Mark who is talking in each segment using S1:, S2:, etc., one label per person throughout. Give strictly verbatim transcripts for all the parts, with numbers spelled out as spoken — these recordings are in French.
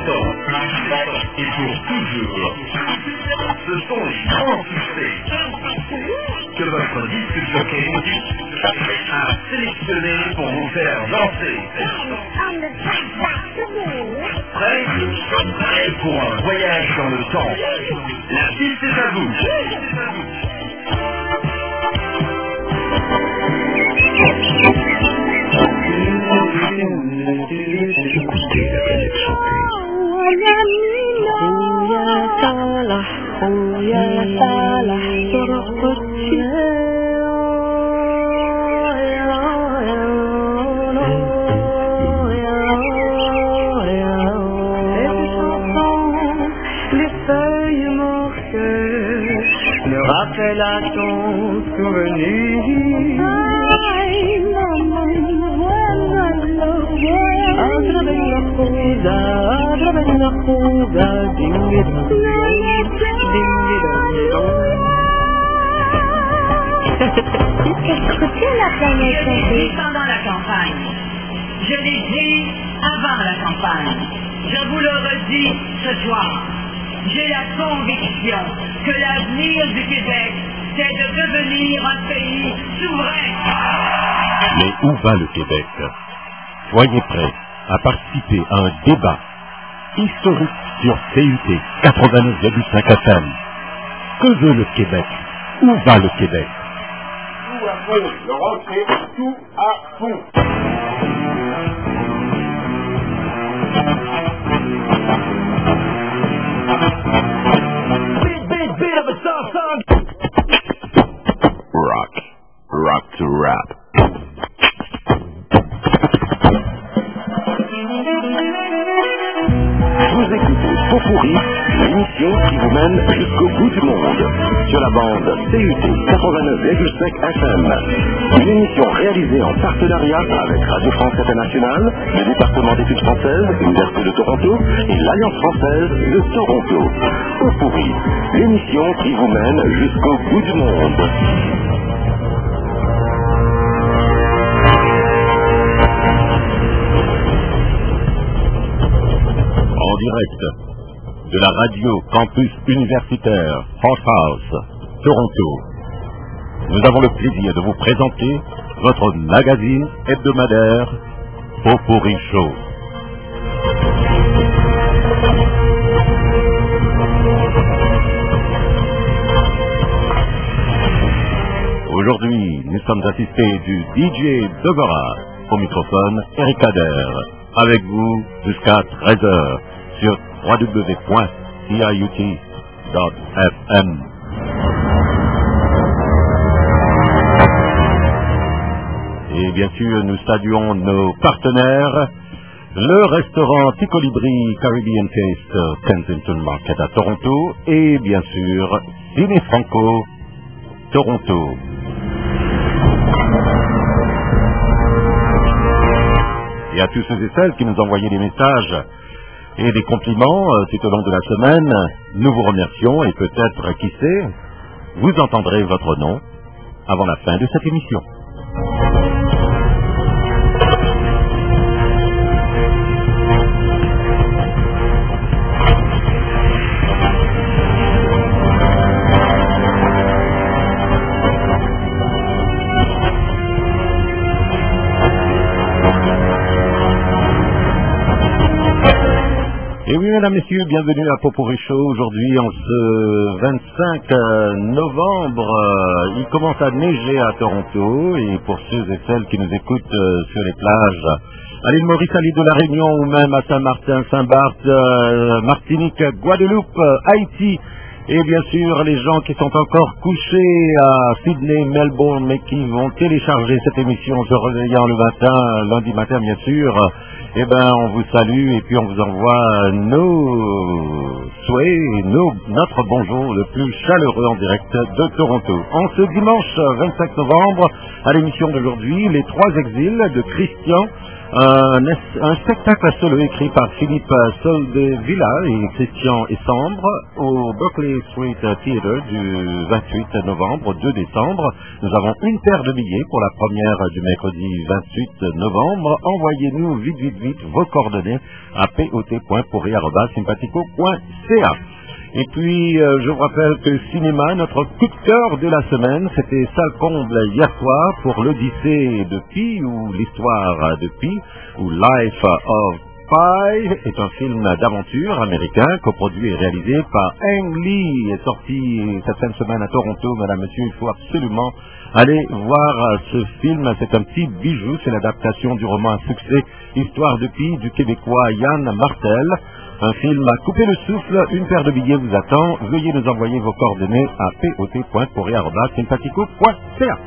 S1: longtemps et pour toujours. Ce sont les grands succès que votre disque jockey a sélectionnés pour vous faire danser. Prêt? Pour un voyage dans le temps. La piste est à vous. Écoutez la planète chanter.
S2: Les feuilles mortelles me rappellent à ton souvenir. Adra bella cosa, adra bella cosa, dingue
S3: Écoutez la planète chanter.
S4: Pendant la campagne, je l'ai dit avant la campagne, je vous le redis ce soir, j'ai la conviction que l'avenir du Québec, c'est de devenir un pays souverain.
S5: Mais où va le Québec? Soyez prêts à participer à un débat historique sur C U T quatre-vingt-neuf virgule cinq F M. Que veut le Québec? Où va le Québec?
S6: Tout à fond, le rentrée, tout à fond.
S1: Big, big, bit of a song, song.
S5: Rock. Rock to rap.
S7: Vous écoutez Pot-Pourri, l'émission qui vous mène jusqu'au bout du monde. Sur la bande C U T quatre-vingt-neuf virgule cinq F M. Une émission réalisée en partenariat avec Radio France Internationale, le département d'études françaises, l'Université de Toronto et l'Alliance française de Toronto. Pot-Pourri, l'émission qui vous mène jusqu'au bout du monde.
S5: En direct de la radio campus universitaire France House, Toronto, nous avons le plaisir de vous présenter votre magazine hebdomadaire Pot-Pourri Show. Aujourd'hui, nous sommes assistés du D J Deborah, au microphone Eric Kader, avec vous jusqu'à treize heures sur w w w point c i u t point f m. Et bien sûr, nous saluons nos partenaires, le restaurant Ticolibri Caribbean Taste Kensington Market à Toronto et bien sûr, Ciné Franco Toronto. Et à tous ceux et celles qui nous envoyaient des messages et des compliments euh, tout au long de la semaine, nous vous remercions et peut-être, qui sait, vous entendrez votre nom avant la fin de cette émission. Et oui, mesdames, messieurs, bienvenue à Pot-Pourri Show. Aujourd'hui, en ce vingt-cinq novembre, euh, il commence à neiger à Toronto. Et pour ceux et celles qui nous écoutent euh, sur les plages, à l'île Maurice, à l'île de la Réunion, ou même à Saint-Martin, Saint-Barth, euh, Martinique, Guadeloupe, Haïti, et bien sûr, les gens qui sont encore couchés à Sydney, Melbourne, mais qui vont télécharger cette émission en se réveillant le matin, lundi matin, bien sûr, eh ben, on vous salue et puis on vous envoie nos souhaits, nos, notre bonjour le plus chaleureux en direct de Toronto. En ce dimanche vingt-cinq novembre, à l'émission d'aujourd'hui, les trois exils de Christian Un, un spectacle solo écrit par Philippe Soldevilla et Christian Essambre au Berkeley Street Theatre du vingt-huit novembre au deux décembre. Nous avons une paire de billets pour la première du mercredi vingt-huit novembre. Envoyez-nous vite, vite, vite vos coordonnées à p o t point pourri arobase sympathico point c a. Et puis, euh, je vous rappelle que cinéma, notre coup de cœur de la semaine, c'était salle comble hier soir pour l'Odyssée de Pi, ou l'histoire de Pi, ou Life of Pi, est un film d'aventure américain, coproduit et réalisé par Ang Lee, est sorti cette fin de semaine à Toronto. Madame, monsieur, il faut absolument aller voir ce film, c'est un petit bijou, c'est l'adaptation du roman à succès, Histoire de Pi, du Québécois Yann Martel. Un film à couper le souffle, une paire de billets vous attend. Veuillez nous envoyer vos coordonnées à p o t point pourri arobase sympathico point c a.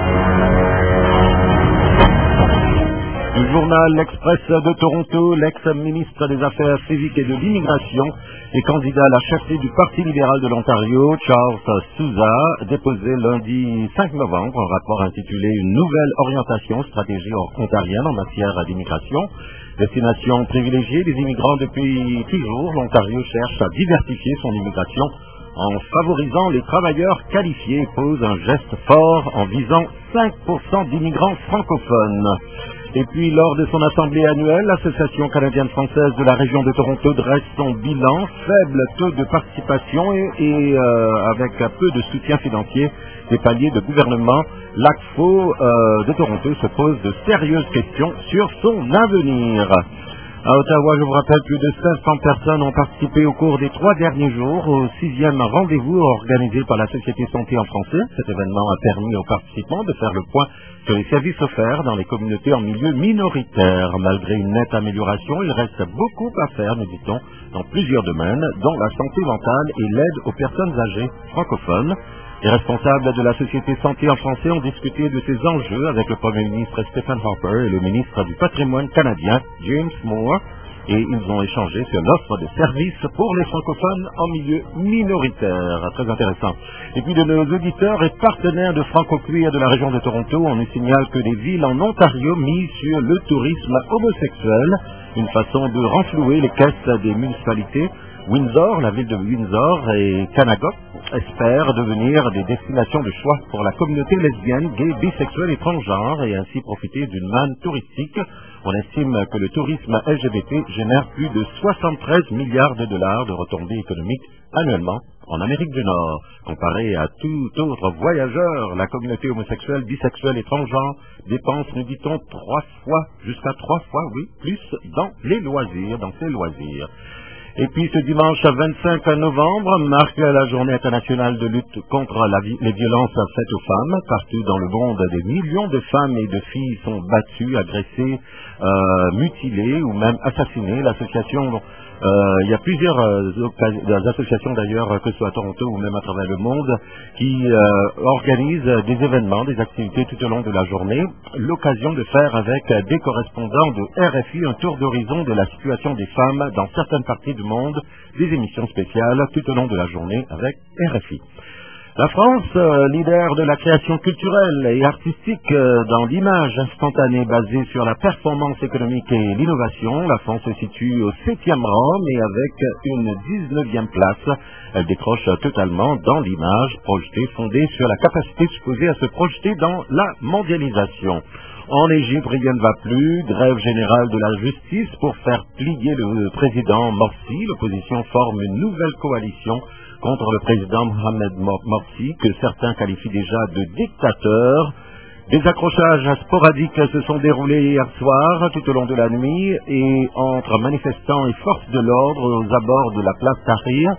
S5: Du journal L'Express de Toronto, l'ex-ministre des Affaires civiques et de l'immigration et candidat à la chefferie du Parti libéral de l'Ontario, Charles Sousa, déposait lundi cinq novembre un rapport intitulé « Une nouvelle orientation stratégie ontarienne en matière d'immigration ». Destination privilégiée des immigrants depuis toujours, l'Ontario cherche à diversifier son immigration en favorisant les travailleurs qualifiés et pose un geste fort en visant cinq pour cent d'immigrants francophones. Et puis, lors de son assemblée annuelle, l'Association canadienne-française de la région de Toronto dresse son bilan, faible taux de participation et, et euh, avec peu de soutien financier des paliers de gouvernement. L'A C F O euh, de Toronto se pose de sérieuses questions sur son avenir. À Ottawa, je vous rappelle, plus de cinq cents personnes ont participé au cours des trois derniers jours au sixième rendez-vous organisé par la Société Santé en français. Cet événement a permis aux participants de faire le point sur les services offerts dans les communautés en milieu minoritaire. Malgré une nette amélioration, il reste beaucoup à faire, nous dit-on, dans plusieurs domaines, dont la santé mentale et l'aide aux personnes âgées francophones. Les responsables de la Société Santé en français ont discuté de ces enjeux avec le Premier ministre Stephen Harper et le ministre du Patrimoine canadien, James Moore, et ils ont échangé sur l'offre de services pour les francophones en milieu minoritaire. Très intéressant. Et puis de nos auditeurs et partenaires de Franco-Cuir de la région de Toronto, on nous signale que des villes en Ontario misent sur le tourisme homosexuel, une façon de renflouer les caisses des municipalités. Windsor, la ville de Windsor et Kanagot espèrent devenir des destinations de choix pour la communauté lesbienne, gay, bisexuelle et transgenre et ainsi profiter d'une manne touristique. On estime que le tourisme L G B T génère plus de soixante-treize milliards de dollars de retombées économiques annuellement en Amérique du Nord. Comparé à tout autre voyageur, la communauté homosexuelle, bisexuelle et transgenre dépense, nous dit-on, trois fois, jusqu'à trois fois, oui, plus dans les loisirs, dans ses loisirs. Et puis ce dimanche vingt-cinq novembre marque la journée internationale de lutte contre la vi- les violences faites aux femmes. Partout dans le monde, des millions de femmes et de filles sont battues, agressées, euh, mutilées ou même assassinées. L'association, euh, il y a plusieurs euh, associations d'ailleurs, que ce soit à Toronto ou même à travers le monde, qui euh, organisent des événements, des activités tout au long de la journée. L'occasion de faire avec des correspondants de R F I un tour d'horizon de la situation des femmes dans certaines parties du monde, des émissions spéciales tout au long de la journée avec R F I. La France, euh, leader de la création culturelle et artistique euh, dans l'image instantanée basée sur la performance économique et l'innovation, la France se situe au septième rang, mais avec une dix-neuvième place. Elle décroche totalement dans l'image projetée, fondée sur la capacité supposée à se projeter dans la mondialisation. En Égypte, rien ne va plus, grève générale de la justice pour faire plier le président Morsi. L'opposition forme une nouvelle coalition contre le président Mohamed Morsi, que certains qualifient déjà de dictateur. Des accrochages sporadiques se sont déroulés hier soir, tout au long de la nuit, et entre manifestants et forces de l'ordre aux abords de la place Tahrir.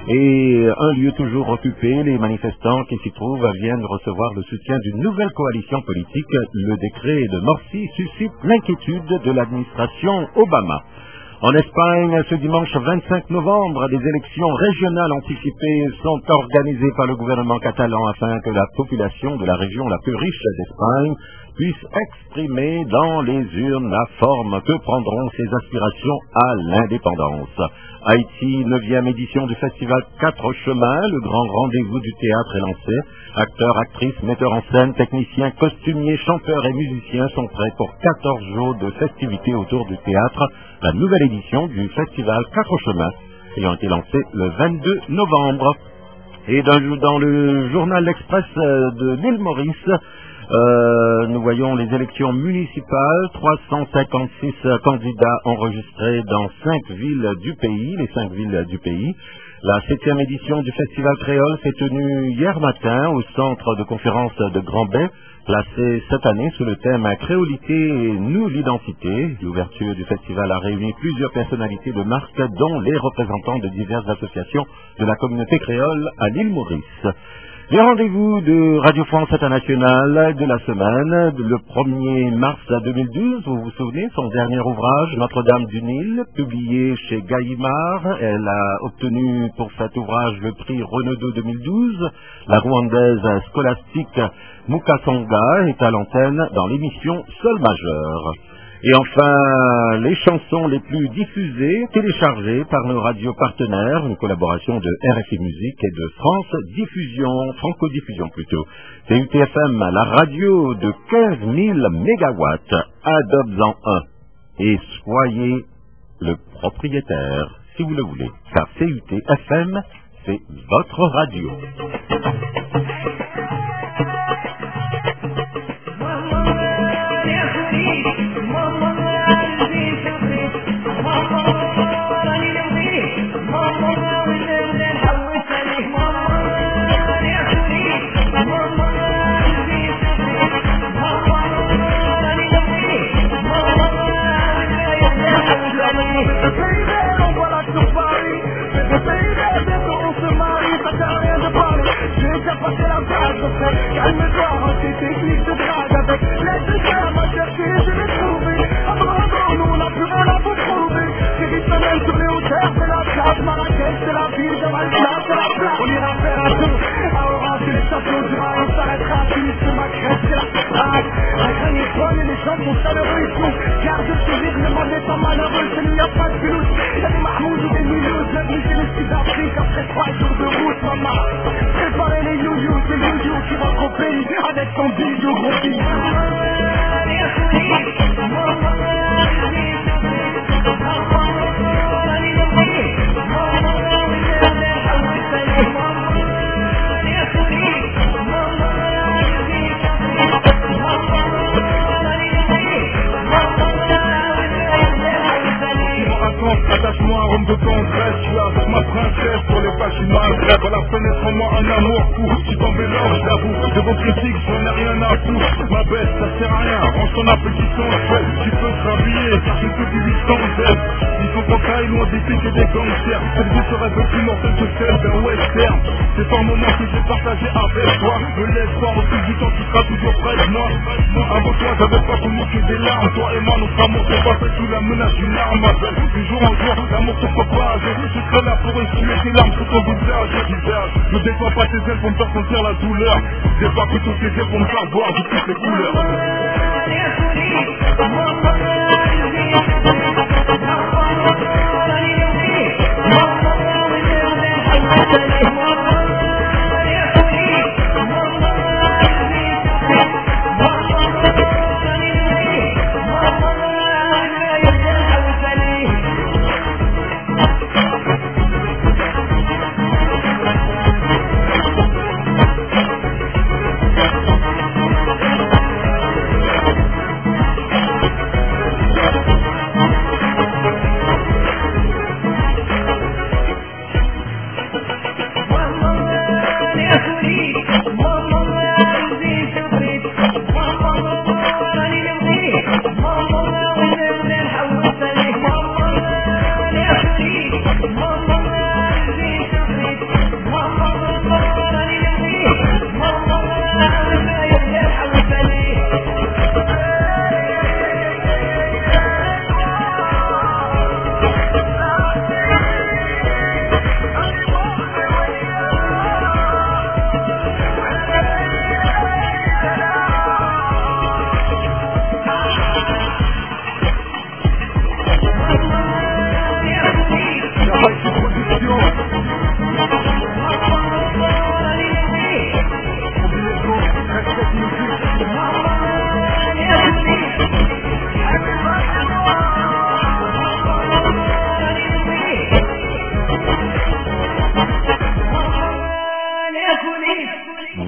S5: Et un lieu toujours occupé, les manifestants qui s'y trouvent viennent recevoir le soutien d'une nouvelle coalition politique. Le décret de Morsi suscite l'inquiétude de l'administration Obama. En Espagne, ce dimanche vingt-cinq novembre, des élections régionales anticipées sont organisées par le gouvernement catalan afin que la population de la région la plus riche d'Espagne puisse exprimer dans les urnes la forme que prendront ses aspirations à l'indépendance. Haïti, neuvième édition du festival Quatre Chemins, le grand rendez-vous du théâtre est lancé. Acteurs, actrices, metteurs en scène, techniciens, costumiers, chanteurs et musiciens sont prêts pour quatorze jours de festivités autour du théâtre. La nouvelle édition du festival Quatre Chemins ayant été lancée le vingt-deux novembre. Et dans, dans le journal L'Express de l'île Maurice, euh, nous voyons les élections municipales, trois cent cinquante-six candidats enregistrés dans cinq villes du pays, les cinq villes du pays. La septième édition du Festival Créole s'est tenue hier matin au centre de conférence de Grand-Bay, placé cette année sous le thème « Créolité et nous l'identité ». L'ouverture du festival a réuni plusieurs personnalités de marque, dont les représentants de diverses associations de la communauté créole à l'île Maurice. Les rendez-vous de Radio France Internationale de la semaine, le premier mars deux mille douze, vous vous souvenez, son dernier ouvrage, Notre-Dame du Nil, publié chez Gallimard. Elle a obtenu pour cet ouvrage le prix Renaudot deux mille douze. La rwandaise scolastique Mukasonga est à l'antenne dans l'émission Sol Majeur. Et enfin, les chansons les plus diffusées, téléchargées par nos radios partenaires, une collaboration de R F I Musique et de France Diffusion, Franco-Diffusion plutôt. C U T F M, la radio de quinze mille mégawatts, adopte-en un. Et soyez le propriétaire, si vous le voulez, car C U T F M, c'est votre radio.
S2: Calme-toi, c'est technique de drague avec l'aide de ta maturité, je l'ai trouvé. Apparemment, nous on a plus rien à vous trouver. C'est semaine sur les hauteurs, c'est la place. Marrakech, c'est la ville, de Malta, c'est la place. On ira faire un tour à Orange, c'est les champions du rail. On s'arrêtera à Tunis, c'est ma crête, c'est la drague. Un grain est bonne et les gens sont chaleureux et tout. Garde le sourire, le monde étant malheureux, c'est n'y a pas de filouche. Y'a des Mahmoud ou des Milouz, bienvenue chez les Sud-Afrique après trois jours de route, maman. Préparez les you-you, c'est you-you qui rentre au pays avec son bidou gros fils.
S8: Attache-moi un rhum de tendresse, je suis avec ma princesse pour les pages du Maghreb. À la fenêtre en moi un amour fou, tu t'en mélanges, j'avoue. De vos critiques, j'en ai rien à foutre. Ma bête, ça sert à rien, range ton appétit sensuel. Tu peux te rhabiller, car je peux du huit cents Z. Ils sont en taille, loin des pics et des gangsters. Cette vie serait peu plus mortelle que celle d'un western. C'est un moment que j'ai partagé avec toi. Me laisse pas, au fil du temps, tu seras toujours près de moi. Avant toi, j'avais pas connu que des larmes. Toi et moi, notre amour s'est pas fait sous la menace d'une arme, ma belle. Du jour en jour, l'amour se propage. Je serai là pour essuyer tes larmes sur ton visage. visage. Ne défends pas tes ailes pour me faire sentir la douleur. Défends plutôt tes ailes pour me faire boire de toutes les couleurs.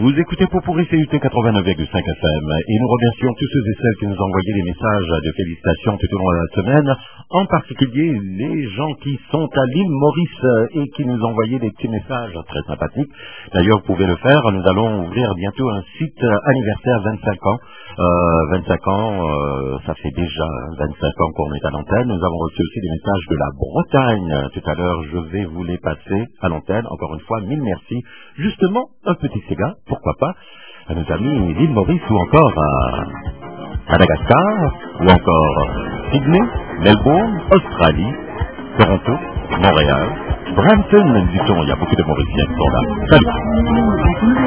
S5: Vous écoutez Popurrí C U T quatre-vingt-neuf virgule cinq F M et nous remercions tous ceux et celles qui nous ont envoyé des messages de félicitations tout au long de la semaine, en particulier les gens qui sont à l'île Maurice et qui nous ont envoyé des petits messages très sympathiques. D'ailleurs, vous pouvez le faire, nous allons ouvrir bientôt un site anniversaire vingt-cinq ans. Euh, vingt-cinq ans, euh, ça fait déjà vingt-cinq ans qu'on est à l'antenne. Nous avons reçu aussi des messages de la Bretagne. Tout à l'heure, je vais vous les passer à l'antenne. Encore une fois, mille merci. Justement, un petit cigare, pourquoi pas, à nos amis l'île Maurice ou encore à Madagascar, ou encore Sydney, Melbourne, Australie, Toronto, Montréal, Brampton, dit-on, il y a beaucoup de Mauriciens qui sont là. Salut!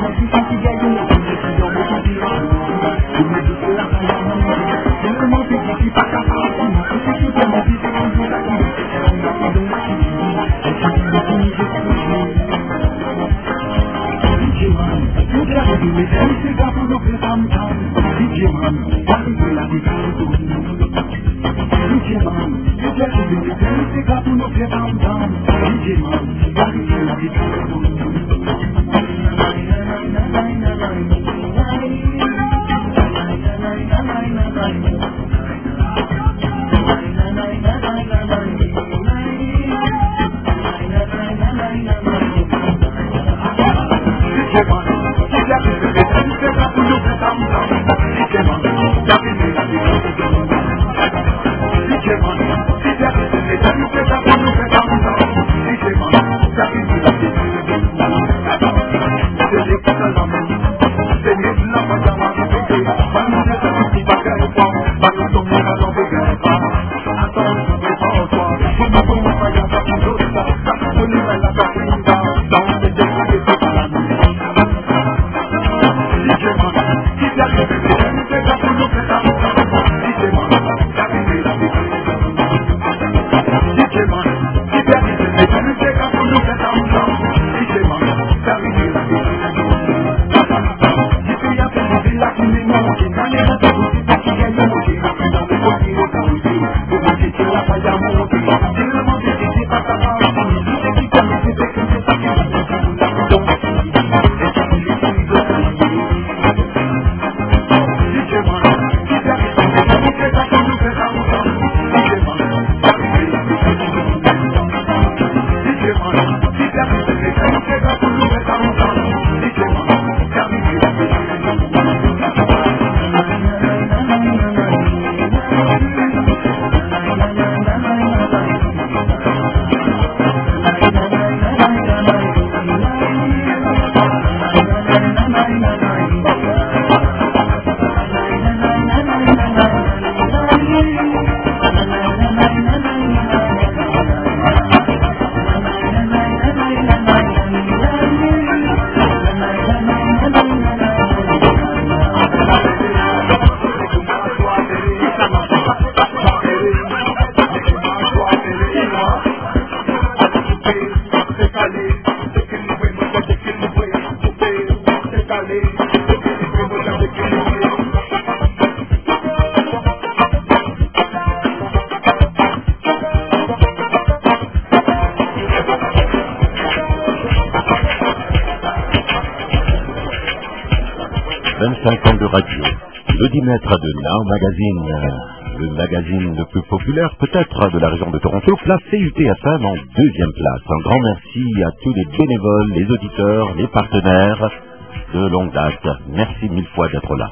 S5: vingt-cinq ans de radio, l'audimètre de Now Magazine, le magazine le plus populaire peut-être de la région de Toronto, place C U T F M en deuxième place. Un grand merci à tous les bénévoles, les auditeurs, les partenaires de longue date. Merci mille fois d'être là.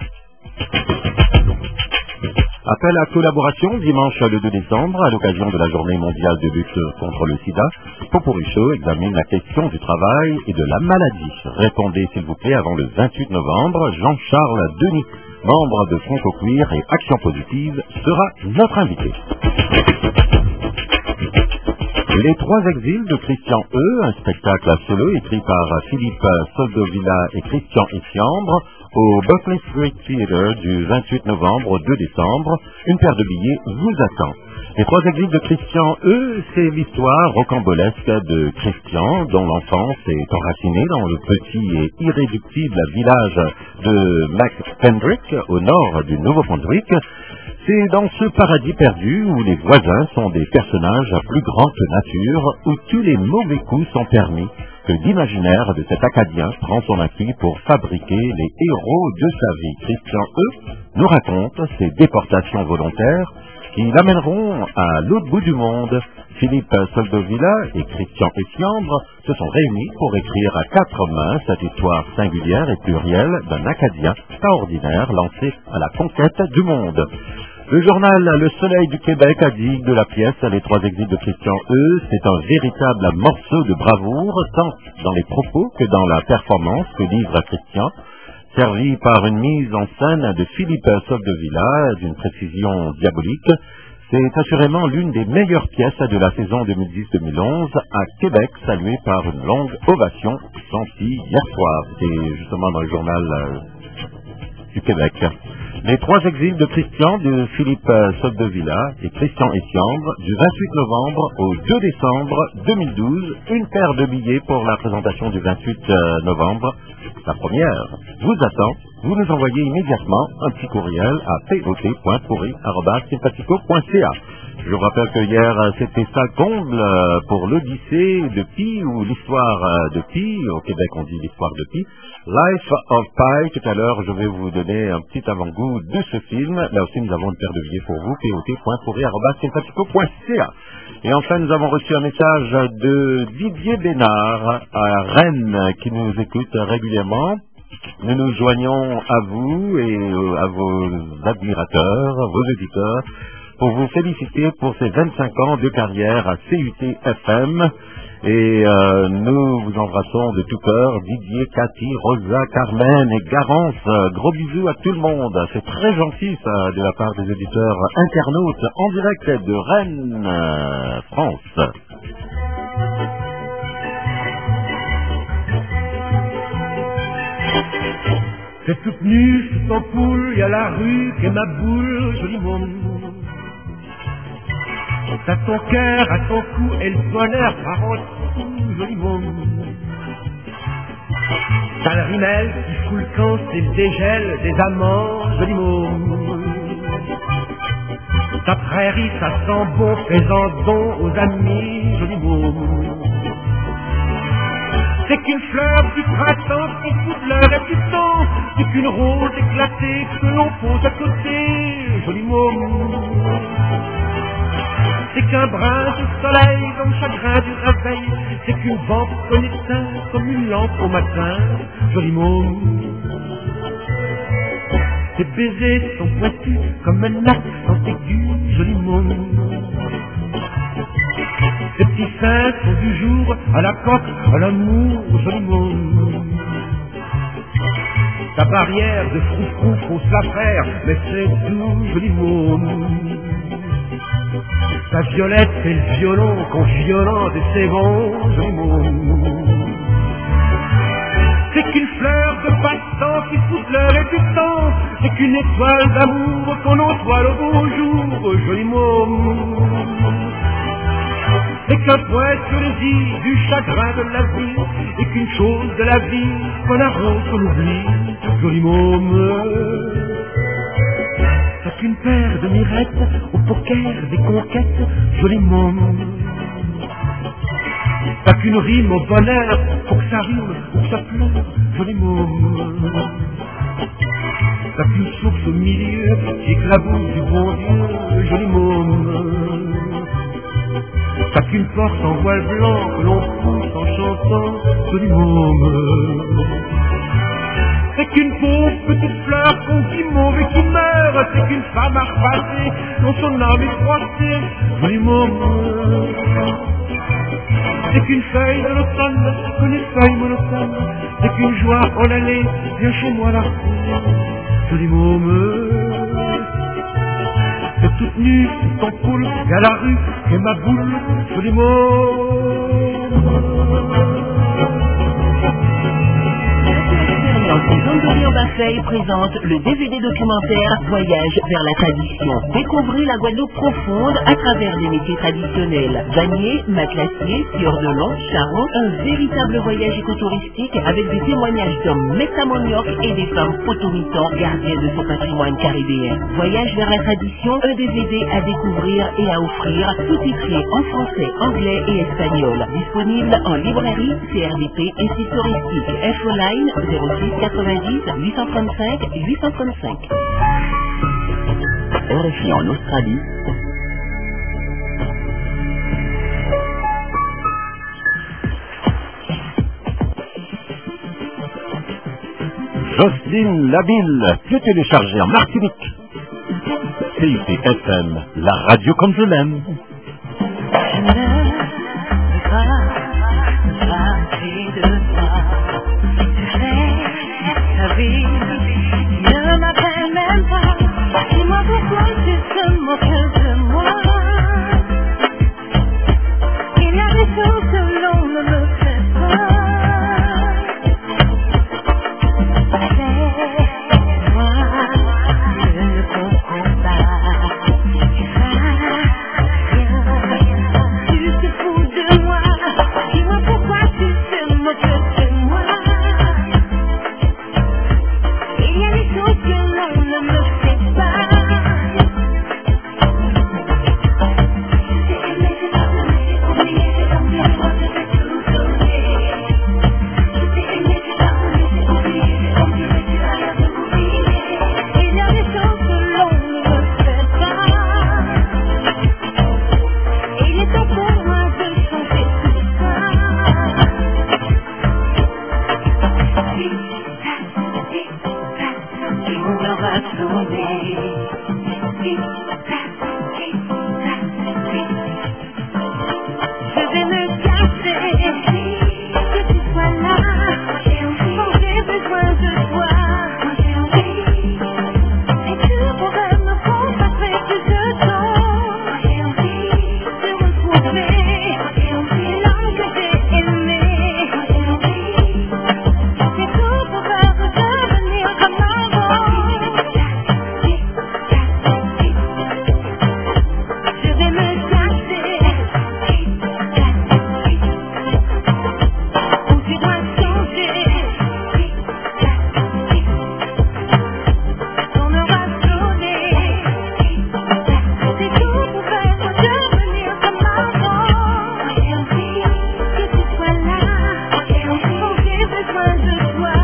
S5: Appel à collaboration dimanche le deux décembre à l'occasion de la journée mondiale de lutte contre le sida. Popurrí Show examine la question du travail et de la maladie. Répondez s'il vous plaît avant le vingt-huit novembre. Jean-Charles Denis, membre de Franco Queer et Action Positive, sera notre invité. Les trois exils de Christian E, un spectacle solo écrit par Philippe Soldovilla et Christian Essiambre, au Buckley Street Theatre du vingt-huit novembre au deux décembre. Une paire de billets vous attend. Les trois exils de Christian E, c'est l'histoire rocambolesque de Christian, dont l'enfance est enracinée dans le petit et irréductible village de McPendrick, au nord du Nouveau-Brunswick. C'est dans ce paradis perdu où les voisins sont des personnages à plus grande nature, où tous les mauvais coups sont permis, que l'imaginaire de cet Acadien prend son appui pour fabriquer les héros de sa vie. Christian E. nous raconte ses déportations volontaires qui l'amèneront à l'autre bout du monde. Philippe Soldevilla et Christian Essiambre se sont réunis pour écrire à quatre mains cette histoire singulière et plurielle d'un Acadien extraordinaire lancé à la conquête du monde. Le journal Le Soleil du Québec a dit de la pièce Les Trois Exils de Christian E. c'est un véritable morceau de bravoure, tant dans les propos que dans la performance que livre Christian, servi par une mise en scène de Philippe Soldevilla d'une précision diabolique. C'est assurément l'une des meilleures pièces de la saison deux mille dix deux mille onze à Québec, saluée par une longue ovation sentie hier soir. C'est justement dans le journal euh, du Québec. Les Trois Exils de Christian de Philippe Soldevilla et Christian Essiambre du vingt-huit novembre au deux décembre deux mille douze. Une paire de billets pour la présentation du vingt-huit novembre. La première vous attend. Vous nous envoyez immédiatement un petit courriel à p o t point pourri arobase sympathico point c a. Je vous rappelle que hier, c'était ça comble pour l'Odyssée de Pi, ou l'histoire de Pi. Au Québec, on dit l'histoire de Pi. Life of Pi. Tout à l'heure, je vais vous donner un petit avant-goût de ce film. Là aussi, nous avons une paire de billets pour vous. p o t point pourri arobase sympathico point c a. Et enfin, nous avons reçu un message de Didier Bénard à Rennes, qui nous écoute régulièrement. Nous nous joignons à vous et à vos admirateurs, vos auditeurs, pour vous féliciter pour ces vingt-cinq ans de carrière à C U T F M. Et euh, nous vous embrassons de tout cœur, Didier, Cathy, Rosa, Carmen et Garance. Gros bisous à tout le monde. C'est très gentil, ça, de la part des auditeurs internautes en direct de Rennes, euh, France.
S2: C'est toute nue, sous son poule, y a la rue qui est ma boule, joli monde. T'as ton cœur à ton cou et le bonheur par en dessous, joli monde. T'as le rimel qui fout le camp, c'est le dégel des amants, joli monde. Ta prairie, ça sent bon, faisant don aux amis, joli monde. C'est qu'une fleur du printemps qui fout l'heure et du temps. C'est qu'une rose éclatée que l'on pose à côté, joli môme. C'est qu'un brin de soleil dans le chagrin du réveil. C'est qu'une vente qu'on éteint comme une lampe au matin, joli môme. Tes baisers sont pointus comme un accent aigu, joli môme. Ces petits seins sont du jour à la coque, à l'amour, joli môme. Ta barrière de froufrou, faut se la faire, mais c'est doux, joli môme. Ta violette, c'est le violon, qu'on violente et c'est bon, joli môme. C'est qu'une fleur de passe-temps qui fout l'heure et du temps. C'est qu'une étoile d'amour qu'on entoile au beau jour, joli môme. C'est qu'un point sur les îles du chagrin de la vie. Et qu'une chose de la vie qu'on arrose, qu'on oublie, joli môme. C'est qu'une paire de mirettes au poker des conquêtes, joli môme. Pas qu'une rime au bonheur, faut que ça rime ou que ça pleure, joli môme. Pas qu'une source au milieu qui éclabousse du bon Dieu, joli môme. Pas qu'une porte en voile blanc que l'on pousse en chantant, joli môme. C'est qu'une pauvre petite fleur qu'on qui mauve et qui meurt. C'est qu'une femme à repasser dont son âme est froissée, joli môme. C'est qu'une feuille de l'automne, qu'une feuille monotone. C'est qu'une joie en allée, viens chez moi la joli môme. C'est toute nue, sous ton poule, y'a la rue, et ma boule, joli môme.
S9: Jean-Denis Baffey présente le D V D documentaire Voyage vers la tradition. Découvrez la Guadeloupe profonde à travers des métiers traditionnels. Vanier, matelassier, sieur de long, charron, un véritable voyage écotouristique avec des témoignages d'hommes métamoniaques et des femmes photomitants gardiens de son patrimoine caribéen. Voyage vers la tradition, un D V D à découvrir et à offrir, sous-titré en français, anglais et espagnol. Disponible en librairie, C R D P et site touristique. Infoline zéro six quatre-vingt-dix huit cent trente-cinq huit cent trente-cinq.
S7: R F I en Australie.
S5: Jocelyne Labille, que téléchargée en Martinique. C I T F M, la radio comme je l'aime.
S9: Je ne veux pas me passer de toi. Tu fais ta vie, ne m'appelle même pas. Dis-moi pourquoi tu te moques de moi. Il y a des choses que l'on ne me fait pas. C'est moi, je ne comprends pas. Tu vas rien. Tu te fous de moi. Dis-moi pourquoi tu te moques de moi. Il y a des choses que l'on ne me fait pas. Il y a des choses que l'on ne me fait pas. Et il est temps pour moi de changer tout ça. On va tourner. Je vais me casser, que tu sois là, quand j'ai besoin de toi. Et tu pourrais me consacrer plus de temps, de retrouver l'homme que j'ai aimé. Et tout pour faire redevenir comme avant. Je vais me casser. Où tu dois changer. On aura sonné. C'est tout pour faire redevenir comme avant. Que tu sois là quand j'ai besoin de toi.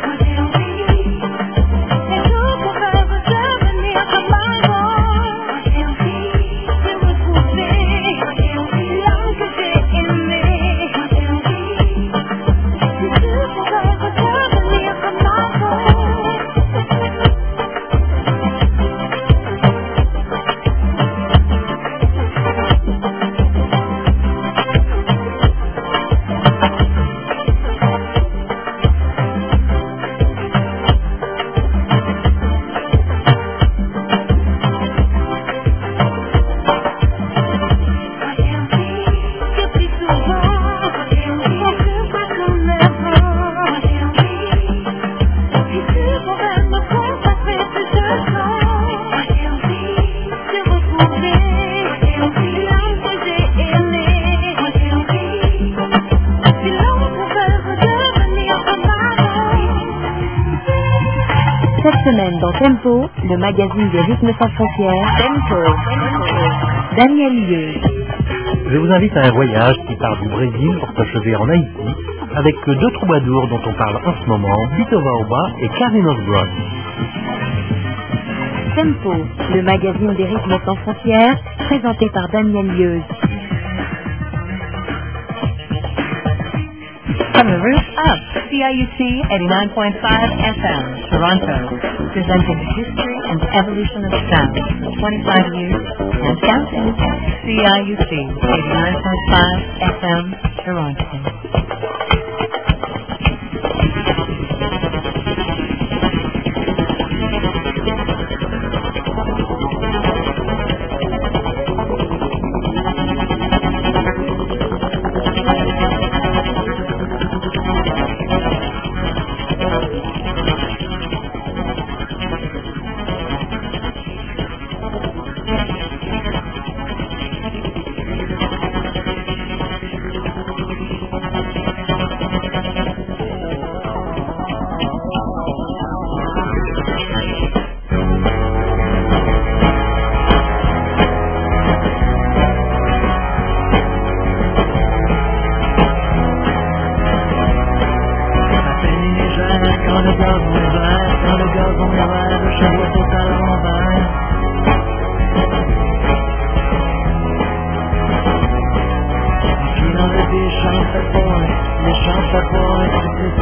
S9: C'est tout pour faire redevenir comme avant. De retrouver l'homme que j'ai aimé. C'est tout pour faire redevenir comme avant. Que plus souvent, on se voit comme avant. Et tu pourrais me consacrer plus de temps, de retrouver l'homme que j'ai aimé. Si l'on pouvait redevenir comme avant.
S3: Cette semaine dans Tempo, le magazine des rythmes sans frontières, Tempo, Daniel Lieu.
S10: Je vous invite à un voyage qui part du Brésil pour s'achever en Haïti avec deux troubadours dont on parle en ce moment, Vito Vaoba et Carlos Brown.
S3: Tempo, le magazine des rythmes sans frontières, présenté par Daniel Lieu.
S9: From the roof up, C I U C eighty-nine point five F M, Toronto, presenting the history and evolution of sound, twenty-five years and counting. C I U C eighty-nine point five F M, Toronto.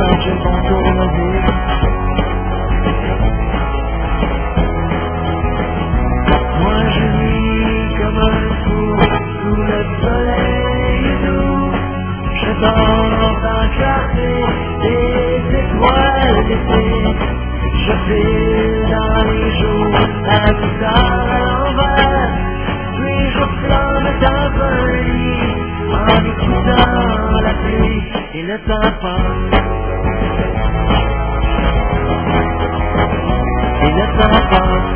S2: je contourne ma vie. Moi je vis comme un fou sous le soleil doux. Je danse en clarté des étoiles d'été. Je file dans les jours la guitare à l'envers. Puis je flâne dans un lit en écoutant la pluie et le temps passe. Et le temps passe.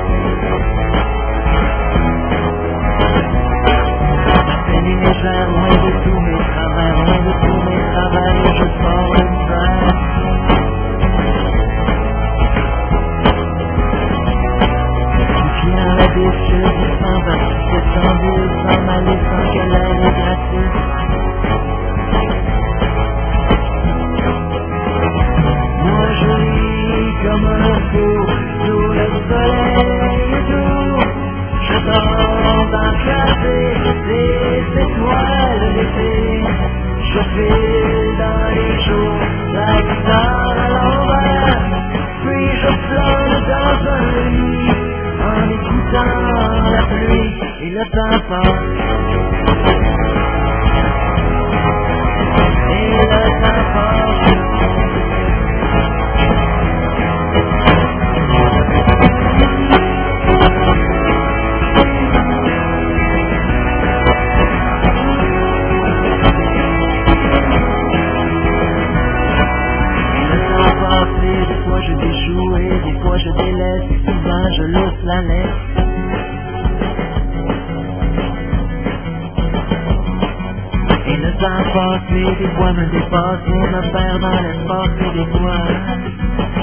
S2: Ma peine est légère, loin de tous mes travers, loin de tous mes travers, et je sors le fer. Dans la douche, je s'en va, descendu, sans m'aller, sans que l'air est gratuit. Moi je ris comme un fou sous le soleil doux. Je danse dans le café des étoiles d'été. Je file dans les jours, la guitare à l'envers. Puis je flâne dans un lit en écoutant la pluie et le temps passe. Et le temps passe. Des fois je déchoue et des fois je délaisse, souvent je laisse la laisse. Et le temps passe et des fois me dépasse et me perd dans l'espace et des fois.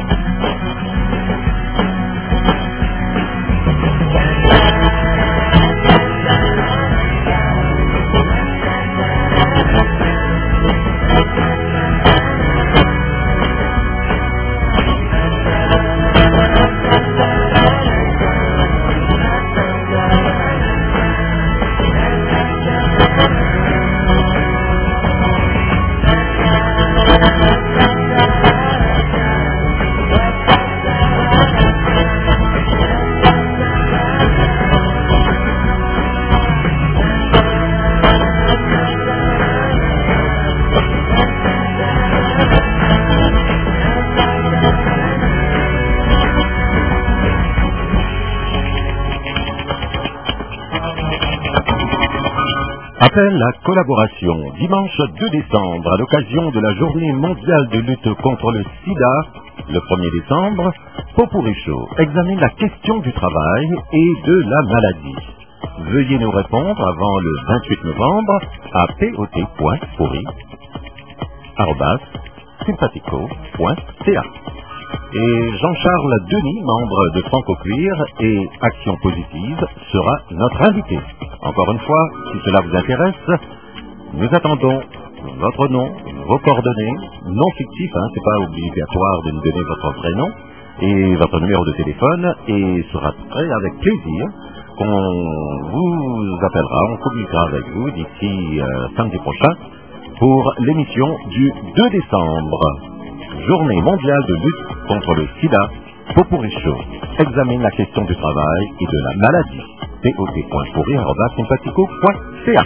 S5: Appel à collaboration. Dimanche deux décembre, à l'occasion de la journée mondiale de lutte contre le sida, le premier décembre, Pot-Pourri Show examine la question du travail et de la maladie. Veuillez nous répondre avant le vingt-huit novembre à pot point pourri arobase sympathico point c a. Et Jean-Charles Denis, membre de Franco Cuir et Action Positive, sera notre invité. Encore une fois, si cela vous intéresse, nous attendons votre nom, vos coordonnées, non fictifs, hein, c'est pas obligatoire de nous donner votre vrai nom, et votre numéro de téléphone, et sera très avec plaisir qu'on vous appellera, on communiquera avec vous d'ici euh, samedi prochain pour l'émission du deux décembre. Journée mondiale de lutte contre le sida, Pot-Pourri Show examine la question du travail et de la maladie. pot point pourri arobase sympathico point c a.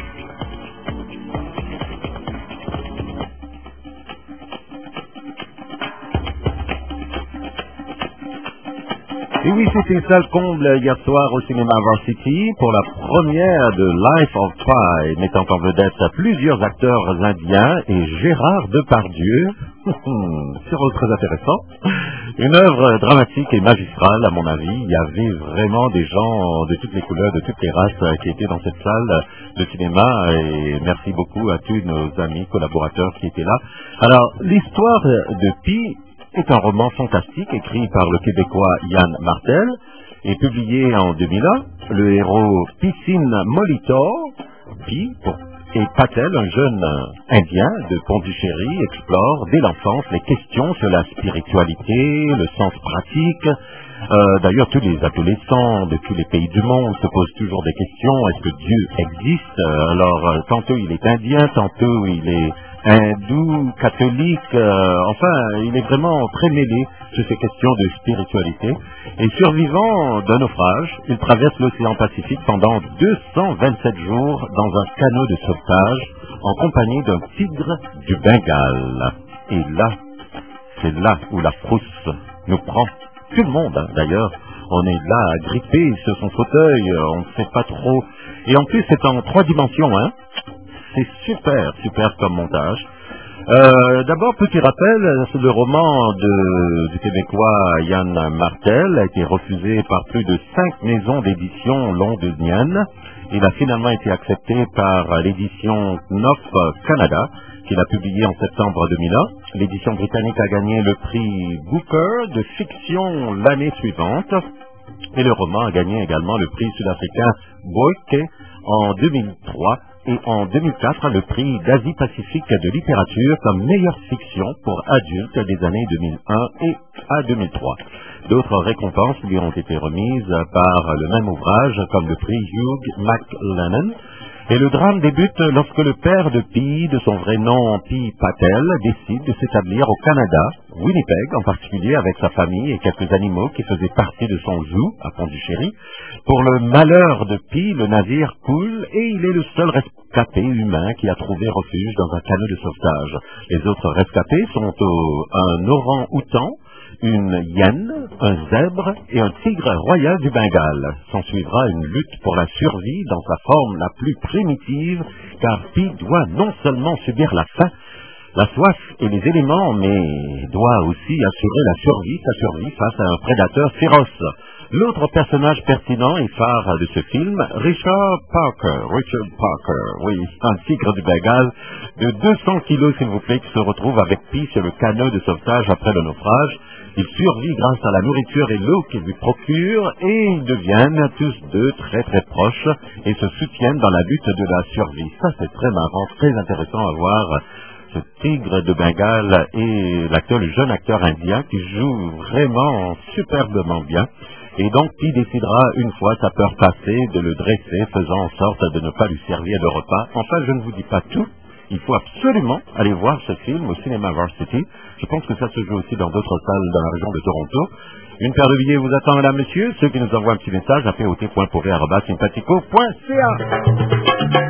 S5: Et oui, c'était ça le comble hier soir au cinéma Varsity pour la première de Life of Pi, mettant en vedette plusieurs acteurs indiens et Gérard Depardieu. C'est très intéressant. Une œuvre dramatique et magistrale, à mon avis. Il y avait vraiment des gens de toutes les couleurs, de toutes les races qui étaient dans cette salle de cinéma. Et merci beaucoup à tous nos amis collaborateurs qui étaient là. Alors, l'histoire de Pi est un roman fantastique écrit par le Québécois Yann Martel et publié en deux mille un. Le héros Piscine Molitor, Pi, pour et Patel, un jeune indien de Pondichéry, explore dès l'enfance les questions sur la spiritualité, le sens pratique. Euh, D'ailleurs, tous les adolescents de tous les pays du monde se posent toujours des questions. Est-ce que Dieu existe? Alors, euh, tantôt il est indien, tantôt il est hindou, catholique, euh, enfin, il est vraiment très mêlé sur ces questions de spiritualité. Et survivant d'un naufrage, il traverse l'océan Pacifique pendant deux cent vingt-sept jours dans un canot de sauvetage en compagnie d'un tigre du Bengale. Et là, c'est là où la frousse nous prend. Tout le monde, hein, d'ailleurs. On est là, grippé sur son fauteuil, on ne sait pas trop. Et en plus, c'est en trois dimensions, hein. C'est super, super comme montage. Euh, D'abord, petit rappel, c'est le roman de, du Québécois Yann Martel, a été refusé par plus de cinq maisons d'édition londoniennes. Il a finalement été accepté par l'édition Knopf Canada, qu'il a publié en septembre deux mille un. L'édition britannique a gagné le prix Booker de fiction l'année suivante. Et le roman a gagné également le prix sud-africain Boyke en deux mille trois et en deux mille quatre le prix d'Asie-Pacifique de littérature comme meilleure fiction pour adultes des années deux mille un et à deux mille trois. D'autres récompenses lui ont été remises par le même ouvrage comme le prix Hugh McLennan. Et le drame débute lorsque le père de Pi, de son vrai nom Pi Patel, décide de s'établir au Canada, Winnipeg en particulier, avec sa famille et quelques animaux qui faisaient partie de son zoo à Pondichéry. Pour le malheur de Pi, le navire coule et il est le seul rescapé humain qui a trouvé refuge dans un canot de sauvetage. Les autres rescapés sont au, un orang-outan, une hyène, un zèbre et un tigre royal du Bengale. S'en suivra une lutte pour la survie dans sa forme la plus primitive, car Pi doit non seulement subir la faim, la soif et les éléments, mais doit aussi assurer la survie, sa survie face à un prédateur féroce. L'autre personnage pertinent et phare de ce film, Richard Parker, Richard Parker, oui, un tigre du Bengale de deux cents kilos, s'il vous plaît, qui se retrouve avec Pi sur le canot de sauvetage après le naufrage. Il survit grâce à la nourriture et l'eau qu'il lui procure et ils deviennent tous deux très très proches et se soutiennent dans la lutte de la survie. Ça, c'est très marrant, très intéressant à voir. Ce tigre de Bengale et l'acteur, le jeune acteur indien qui joue vraiment superbement bien. Et donc, qui décidera, une fois sa peur passée, de le dresser, faisant en sorte de ne pas lui servir de repas. Enfin, je ne vous dis pas tout. Il faut absolument aller voir ce film au cinéma Varsity. Je pense que ça se joue aussi dans d'autres salles dans la région de Toronto. Une paire de billets vous attend, mesdames, messieurs. Ceux qui nous envoient un petit message à p o t point pourré arobase sympathico point c a.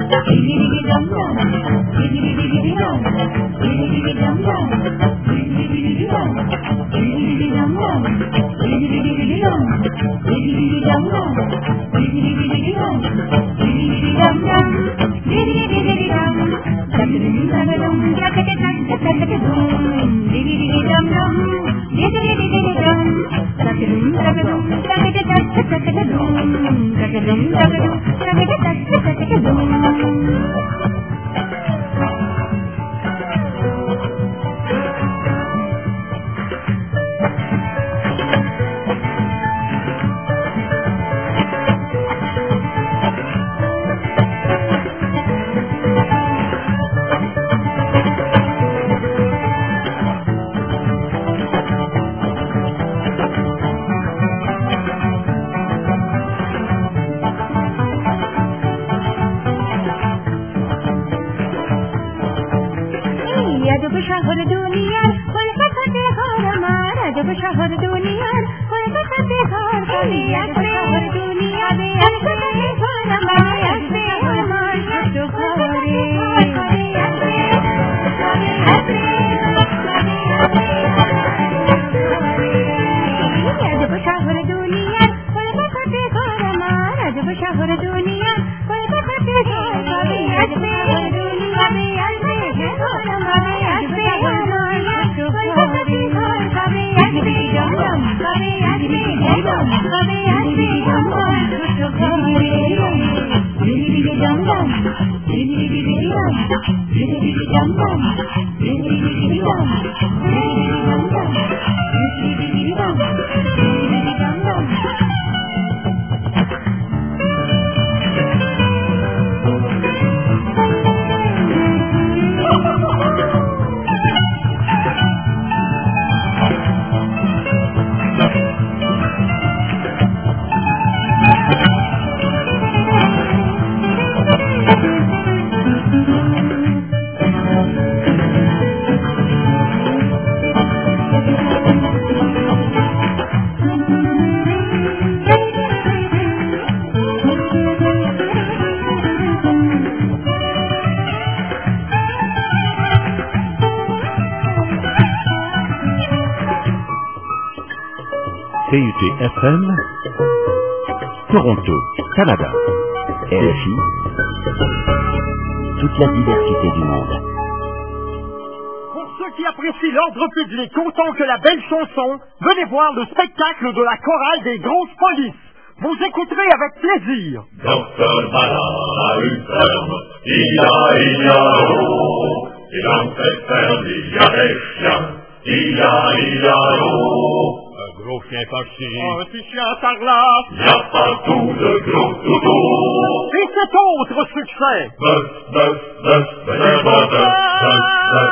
S5: T U T F M, Toronto, Canada.
S11: R F I, toute la diversité du monde.
S2: Pour ceux qui apprécient l'ordre public autant que la belle chanson, venez voir le spectacle de la chorale des grosses polices. Vous écouterez avec plaisir.
S12: Docteur Malin a une ferme, il a, il a l'eau. Et dans cette ferme, il y a des chiens, il a, il a l'eau.
S13: Un gros chien farci.
S2: Un petit chien sarlat.
S12: Il y a partout de gros toutous.
S2: Et cet autre succès.
S12: Bœuf, bœuf, bœuf, bœuf, bœuf, bœuf, bœuf, bœuf,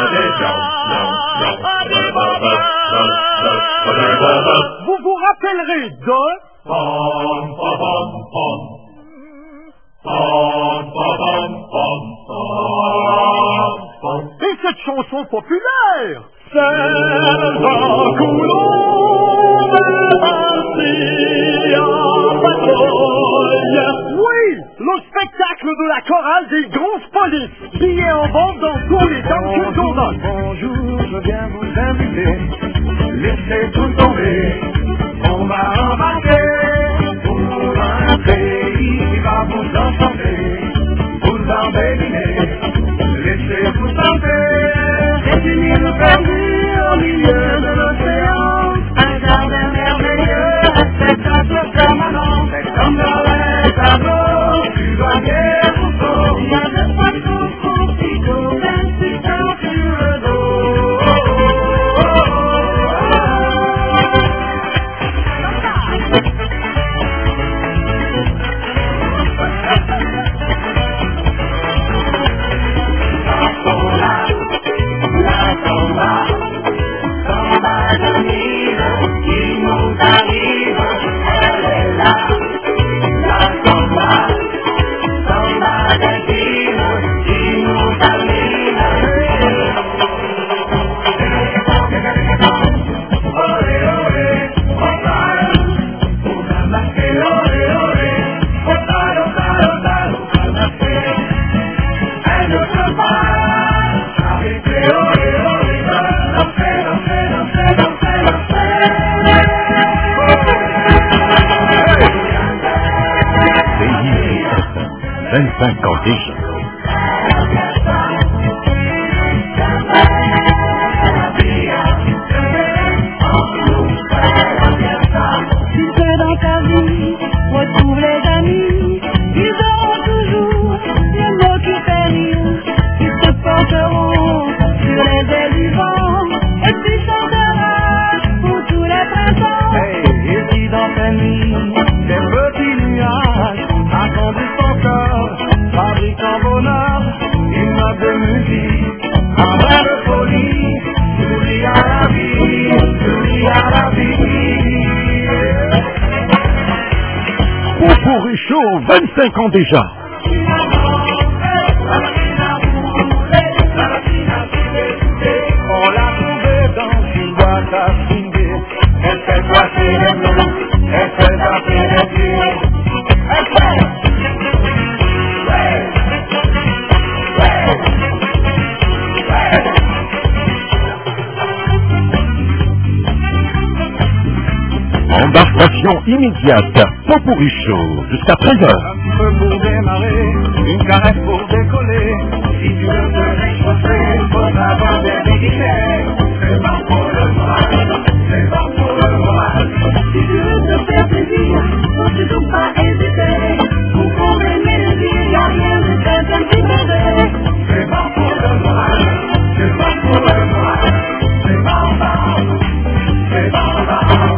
S2: vous vous rappellerez de...
S12: Pom, pom, pom, pom. Pom, pom, pom, pom, pom, pom.
S2: Et cette chanson populaire. C'est un coulon de en patrouille. Oui, le spectacle de la chorale des grosses polices. Billets en vente dans tous les Dunkin' Donuts.
S14: Bonjour, je viens vous inviter. Laissez tout tomber. On va embarquer pour un pays qui va vous enchanter, vous embelliner, laissez-vous tenter. C'est une île perdue au milieu de l'océan, un jardin merveilleux, un spectacle permanent. C'est comme dans les tableaux, tu dois guère ou faux. Il y a de partout pour Pico, vingt-six ans sur le dos.
S5: vingt-cinq ans déjà.
S15: Tu fais dans ta vie, retrouve les amis, ils auront toujours les mots qui fait rire, ils te porteront sur les ailes du vent, et tu chanteras pour tous les printemps.
S14: Hey, et si dans ta nuit, des petits nuages attendent ton corps, fabriquant bonheur, une note de musique, un brin de folie, souris à la vie, souris à la vie.
S5: Pour Richaud, vingt-cinq ans déjà.
S14: On l'a trouvée dans une boîte à swinguer, elle fait passer les noms, elle fait taper les pieds, elle fait.
S5: Embarcation immédiate, Popurrí Show, jusqu'à treize heures.
S14: Un peu pour démarrer, une caresse pour décoller. Si tu veux te réchauffer, faut avoir des billets. C'est bon pour le moral, c'est bon pour le moral.
S15: Si tu veux te faire plaisir, faut surtout pas hésiter. Vous pouvez m'aider, y'a rien de tel un petit bébé.
S14: C'est bon pour le moral, c'est bon pour le moral. C'est bon, bon, c'est bon, bon.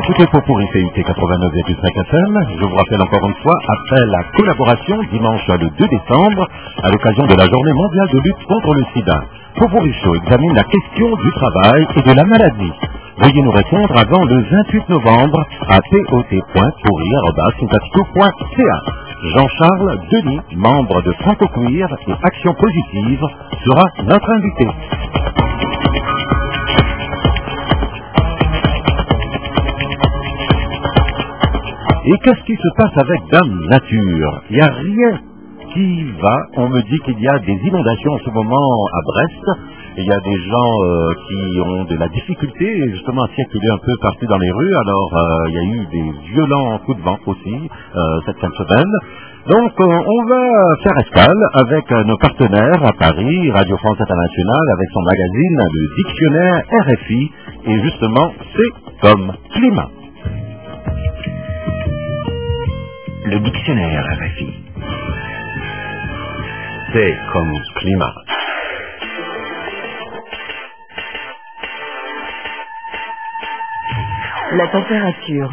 S5: écoutez Popurri C U T quatre-vingt-neuf virgule cinq F M. Je vous rappelle encore une fois, après la collaboration dimanche le deux décembre, à l'occasion de la journée mondiale de lutte contre le sida, Popurri Show examine la question du travail et de la maladie. Veuillez nous répondre avant le vingt-huit novembre à t o t point pourri arobase sympathico point c a. Jean-Charles Denis, membre de Franco Queer et Action Positive, sera notre invité. Et qu'est-ce qui se passe avec Dame Nature? Il n'y a rien qui va. On me dit qu'il y a des inondations en ce moment à Brest. Et il y a des gens euh, qui ont de la difficulté justement à circuler un peu partout dans les rues. Alors euh, il y a eu des violents coups de vent aussi euh, cette fin de semaine. Donc euh, on va faire escale avec euh, nos partenaires à Paris, Radio France Internationale, avec son magazine, le Dictionnaire R F I. Et justement, c'est comme climat.
S11: Le Dictionnaire R F I. C'est comme climat.
S3: La température.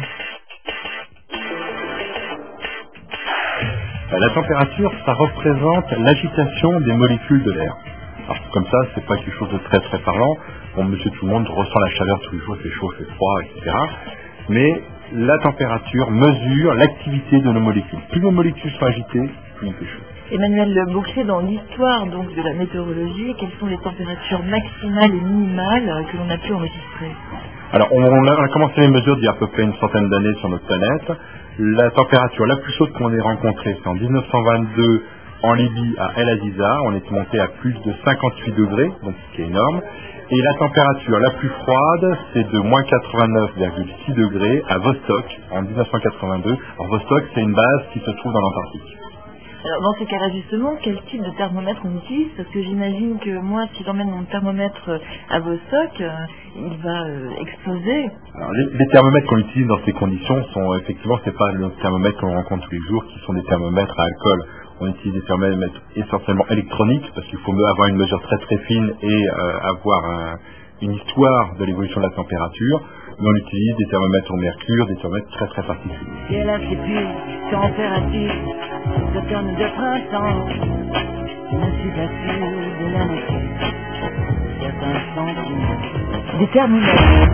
S13: La température, ça représente l'agitation des molécules de l'air. Alors comme ça, c'est pas quelque chose de très très parlant. Bon, monsieur tout le monde ressent la chaleur tous les jours, c'est chaud, c'est froid, et cetera. Mais la température mesure l'activité de nos molécules. Plus nos molécules sont agitées, plus il fait chaud.
S3: Emmanuel Bouchet, dans l'histoire donc de la météorologie, quelles sont les températures maximales et minimales que l'on a pu enregistrer?
S13: Alors, on a, on a commencé les mesures d'il y a à peu près une centaine d'années sur notre planète. La température la plus chaude qu'on ait rencontrée, c'est en dix-neuf cent vingt-deux en Libye, à El Aziza. On est monté à plus de cinquante-huit degrés, donc ce qui est énorme. Et la température la plus froide, c'est de moins quatre-vingt-neuf virgule six degrés à Vostok, en dix-neuf cent quatre-vingt-deux. Alors, Vostok, c'est une base qui se trouve dans l'Antarctique.
S3: Alors dans ces cas-là justement, quel type de thermomètre on utilise? Parce que j'imagine que moi, si j'emmène mon thermomètre à Vostok, euh, il va euh, exploser.
S13: Alors, les, les thermomètres qu'on utilise dans ces conditions sont effectivement, c'est pas les thermomètres qu'on rencontre tous les jours, qui sont des thermomètres à alcool. On utilise des thermomètres essentiellement électroniques, parce qu'il faut avoir une mesure très très fine et euh, avoir un, une histoire de l'évolution de la température. Mais on utilise des thermomètres au mercure, des thermomètres très très particuliers.
S15: Et la plus température d'automne de printemps, je suis pas sûr de la nature, certains sentiments.
S3: Des thermomètres.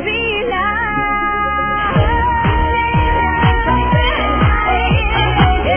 S15: Yeah.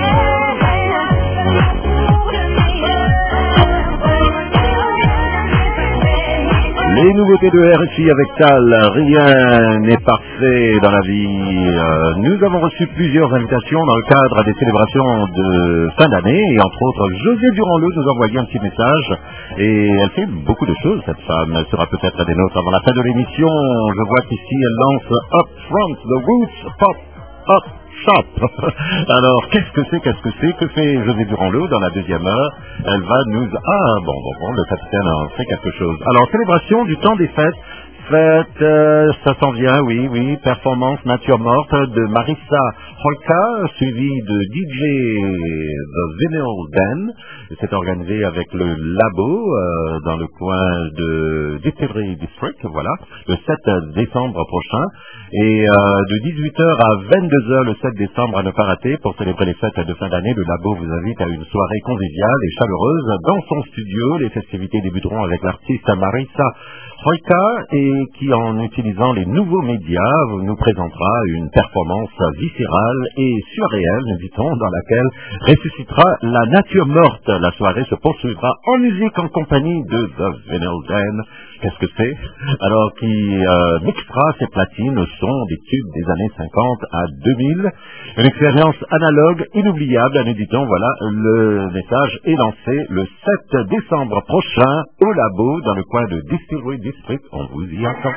S5: nouveautés de R F I avec Tal, rien n'est parfait dans la vie. Euh, nous avons reçu plusieurs invitations dans le cadre des célébrations de fin d'année et entre autres José Durand-Le nous a envoyé un petit message et elle fait beaucoup de choses cette femme. Elle sera peut-être des nôtres avant la fin de l'émission. Je vois qu'ici elle lance Up Front, The Roots Pop Up Shop. Alors, qu'est-ce que c'est, qu'est-ce que c'est, que fait José Durand-Le dans la deuxième heure? Elle va nous... Ah, bon, bon, bon, le capitaine a fait quelque chose. Alors, célébration du temps des fêtes. Fête, euh, ça s'en vient, oui, oui, performance nature morte de Marissa Holka, suivi de D J The Vinyl Den. C'est organisé avec le Labo euh, dans le coin de Distillery District, voilà, le sept décembre prochain. Et euh, de dix-huit heures à vingt-deux heures le sept décembre à ne pas rater pour célébrer les fêtes de fin d'année. Le Labo vous invite à une soirée conviviale et chaleureuse dans son studio. Les festivités débuteront avec l'artiste Marissa Holka et qui, en utilisant les nouveaux médias, nous présentera une performance viscérale et surréelle, nous dit-on, dans laquelle ressuscitera la nature morte. La soirée se poursuivra en musique en compagnie de The Vinyl Den. Qu'est-ce que c'est? Alors, qui euh, mixera ses platines au son des tubes des années cinquante à deux mille. Une expérience analogue inoubliable, nous dit-on. Voilà, le message est lancé le sept décembre prochain au Labo, dans le coin de Distillery District. On vous y attend.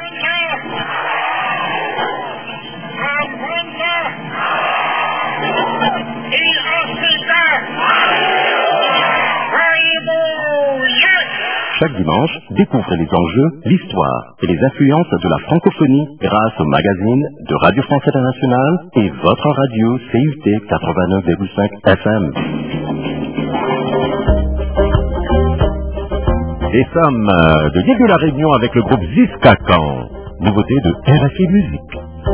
S5: Chaque dimanche, découvrez les enjeux, l'histoire et les influences de la francophonie grâce au magazine de Radio France Internationale et votre radio C U T quatre-vingt-neuf virgule cinq F M. Des sommes de Diego La Réunion avec le groupe Ziskakan, nouveauté de R F I Musique.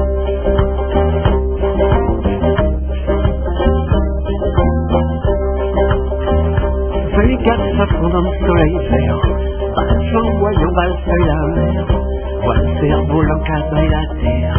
S16: vingt-quatre safrons dans le soleil vert, passant voyant valser la mer, voit le cerveau l'encadrer la terre.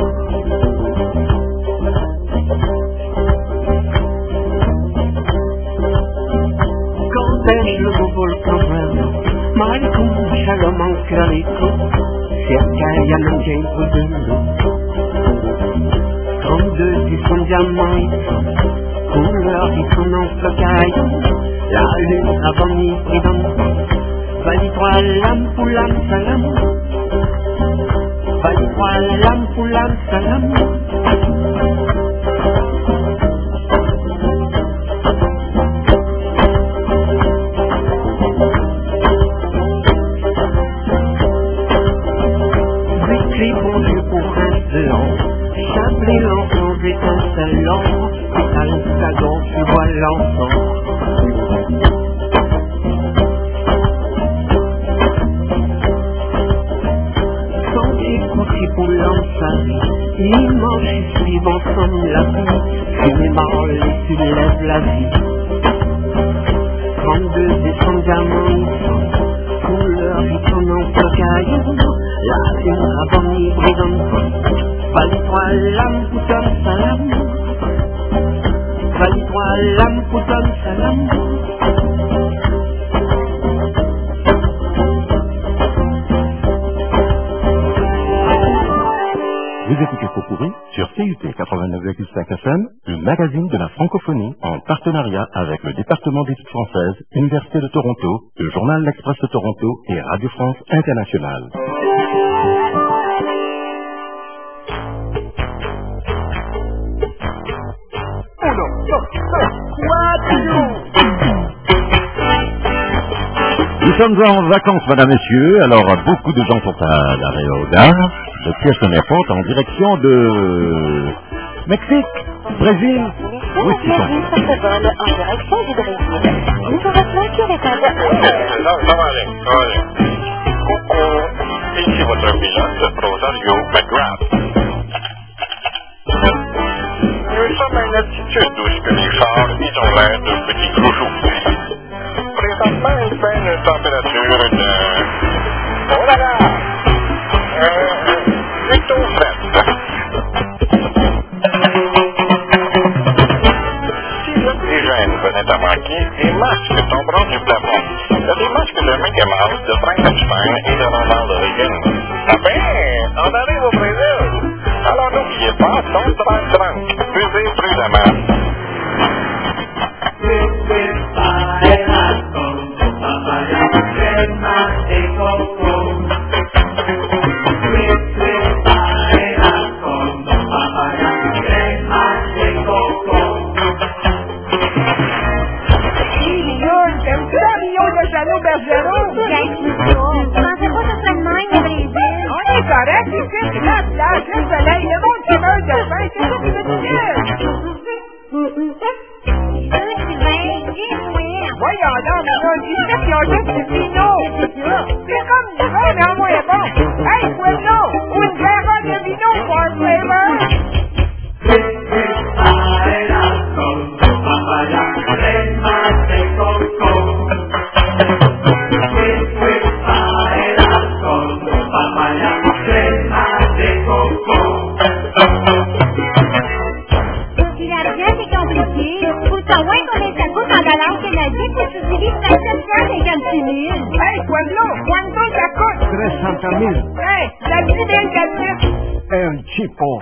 S16: Quand pêche le beau volcan vraiment, Maricou, Shalom en Carico, cercaille à l'engain pour de l'eau. Trente-deux qui sont diamants, ils sont couleurs qui sont en flocaille. La lune avant mi pris dans le vent, Valitois l'âme pour l'âme salam, Valitois l'âme pour l'âme salam. Véclé bon Dieu pour insolent, Chablé l'enfant étincelant, Pétale sagon tu vois l'enfant. Pour l'enseigne, l'immense suivent ensemble la vie, cinéma et tu lèves la vie. Trente-deux décembre diamants, couleurs qui sont en flocaille, la lune avant mi brigante, Valitois l'âme pour ton salam, Valitois l'âme pour ton salam.
S5: Vous écoutez Popurrí sur C U T quatre-vingt-neuf virgule cinq F M, le magazine de la francophonie en partenariat avec le département d'études françaises, Université de Toronto, le journal L'Express de Toronto et Radio France Internationale. Nous sommes en vacances, madame, messieurs. Alors, beaucoup de gens sont à l'arrêt au gare de Pearson Airport en direction de Mexique, Brésil. Où est-ce qu'ils sont?
S17: En direction du Brésil. Nous vous rappelons que les temps
S18: Ça, ça va aller, ça va aller. Coucou, ici votre pilote, Rosario McGrath. Nous sommes à une altitude où que les phares, ils ont l'air de petits gros. Présentement, il fait une température de... Oh là là! Euh, plutôt fraîche. Si l'oxygène venait à manquer, les masques tomberont du plafond. Il y a des masques de Mickey Mouse, de Frankenstein et de Ronald Reagan. attention, drunk, drunk. Buvez prudemment.
S2: Bergeron, Bergeron!
S15: Pensez pas que ça serait de même au Brésil?
S2: On est correct, ici, c'est la plage, le soleil, le monde qui meurt de faim, c'est ça qui veut dire! Voyons donc, on dit ça qu'ils ont juste du vino! C'est comme du vin, mais en moins bon! Hey, Pueblo! Une verre de vino for flavor! Hey, Pueblo, ¿cuánto te costa?
S6: trescientos mil.
S2: Hey, la vida del gatito.
S6: Es un chipo.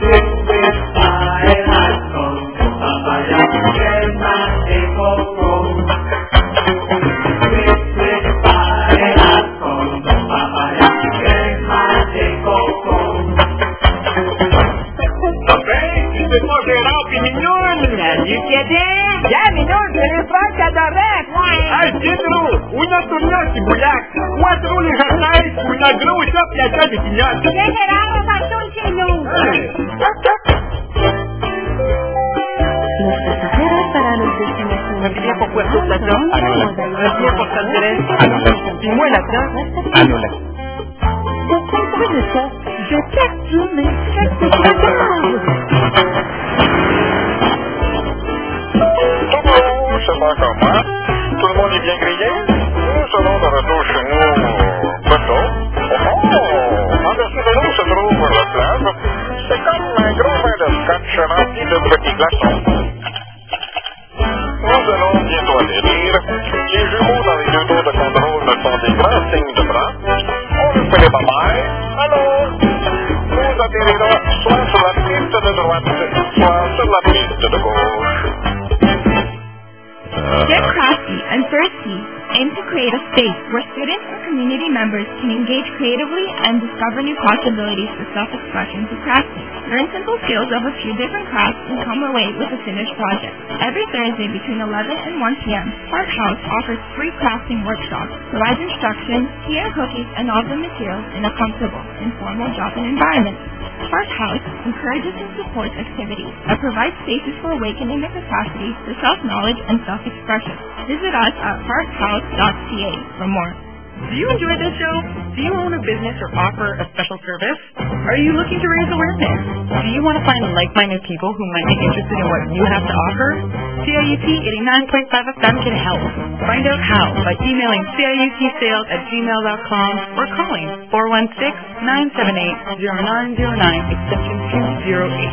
S2: Ya, Minon, se le falta de red.
S8: Ay, Pedro, una tornada simulac, cuatro lejatais, una grosa plata de piñal.
S15: General, faltó un chino.
S3: Los pasajeros para los destinaciones.
S19: Un billet pour Puerto Plata, annulé. Un billet pour San Andrés, annulé. Puis moi, latin,
S6: annulé.
S3: Pour comprendre de ça, je calcule mes chèques de voyage.
S18: C'est pas comme moi. Tout le monde est bien grillé. Nous allons de retour chez nous bientôt. Oh, en dessous de nous se trouve la plage. C'est comme un gros verre de scotch rempli de petits glaçons. Nous allons bientôt atterrir. Les jumeaux dans les deux tours de contrôle me font des grands signes de bras. On ne fait pas mal. Alors, nous atterrirons soit sur la piste de droite, soit sur la piste de gauche.
S20: Get Crafty and Thirsty aim to create a space where students and community members can engage creatively and discover new possibilities for self-expression through crafting. Learn simple skills of a few different crafts and come away with a finished project. Every Thursday between eleven and one p.m., Park House offers free crafting workshops, provides instruction, tea and cookies, and all the materials in a comfortable, informal drop-in environment. Park House encourages and supports activities that provide spaces for awakening the capacity for self-knowledge and self-expression. Visit us at park house dot c a for more.
S19: Do you enjoy this show? Do you own a business or offer a special service? Are you looking to raise awareness? Do you want to find like-minded people who might be interested in what you have to offer? C I U T eighty-nine point five F M can help. Find out how by emailing C I U T sales at gmail dot com or calling four one six, nine seven eight, zero nine zero nine extension two zero eight.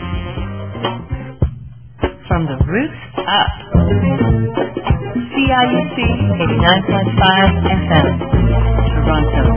S9: From the roots up. C I U T eighty-nine point five F M, Toronto.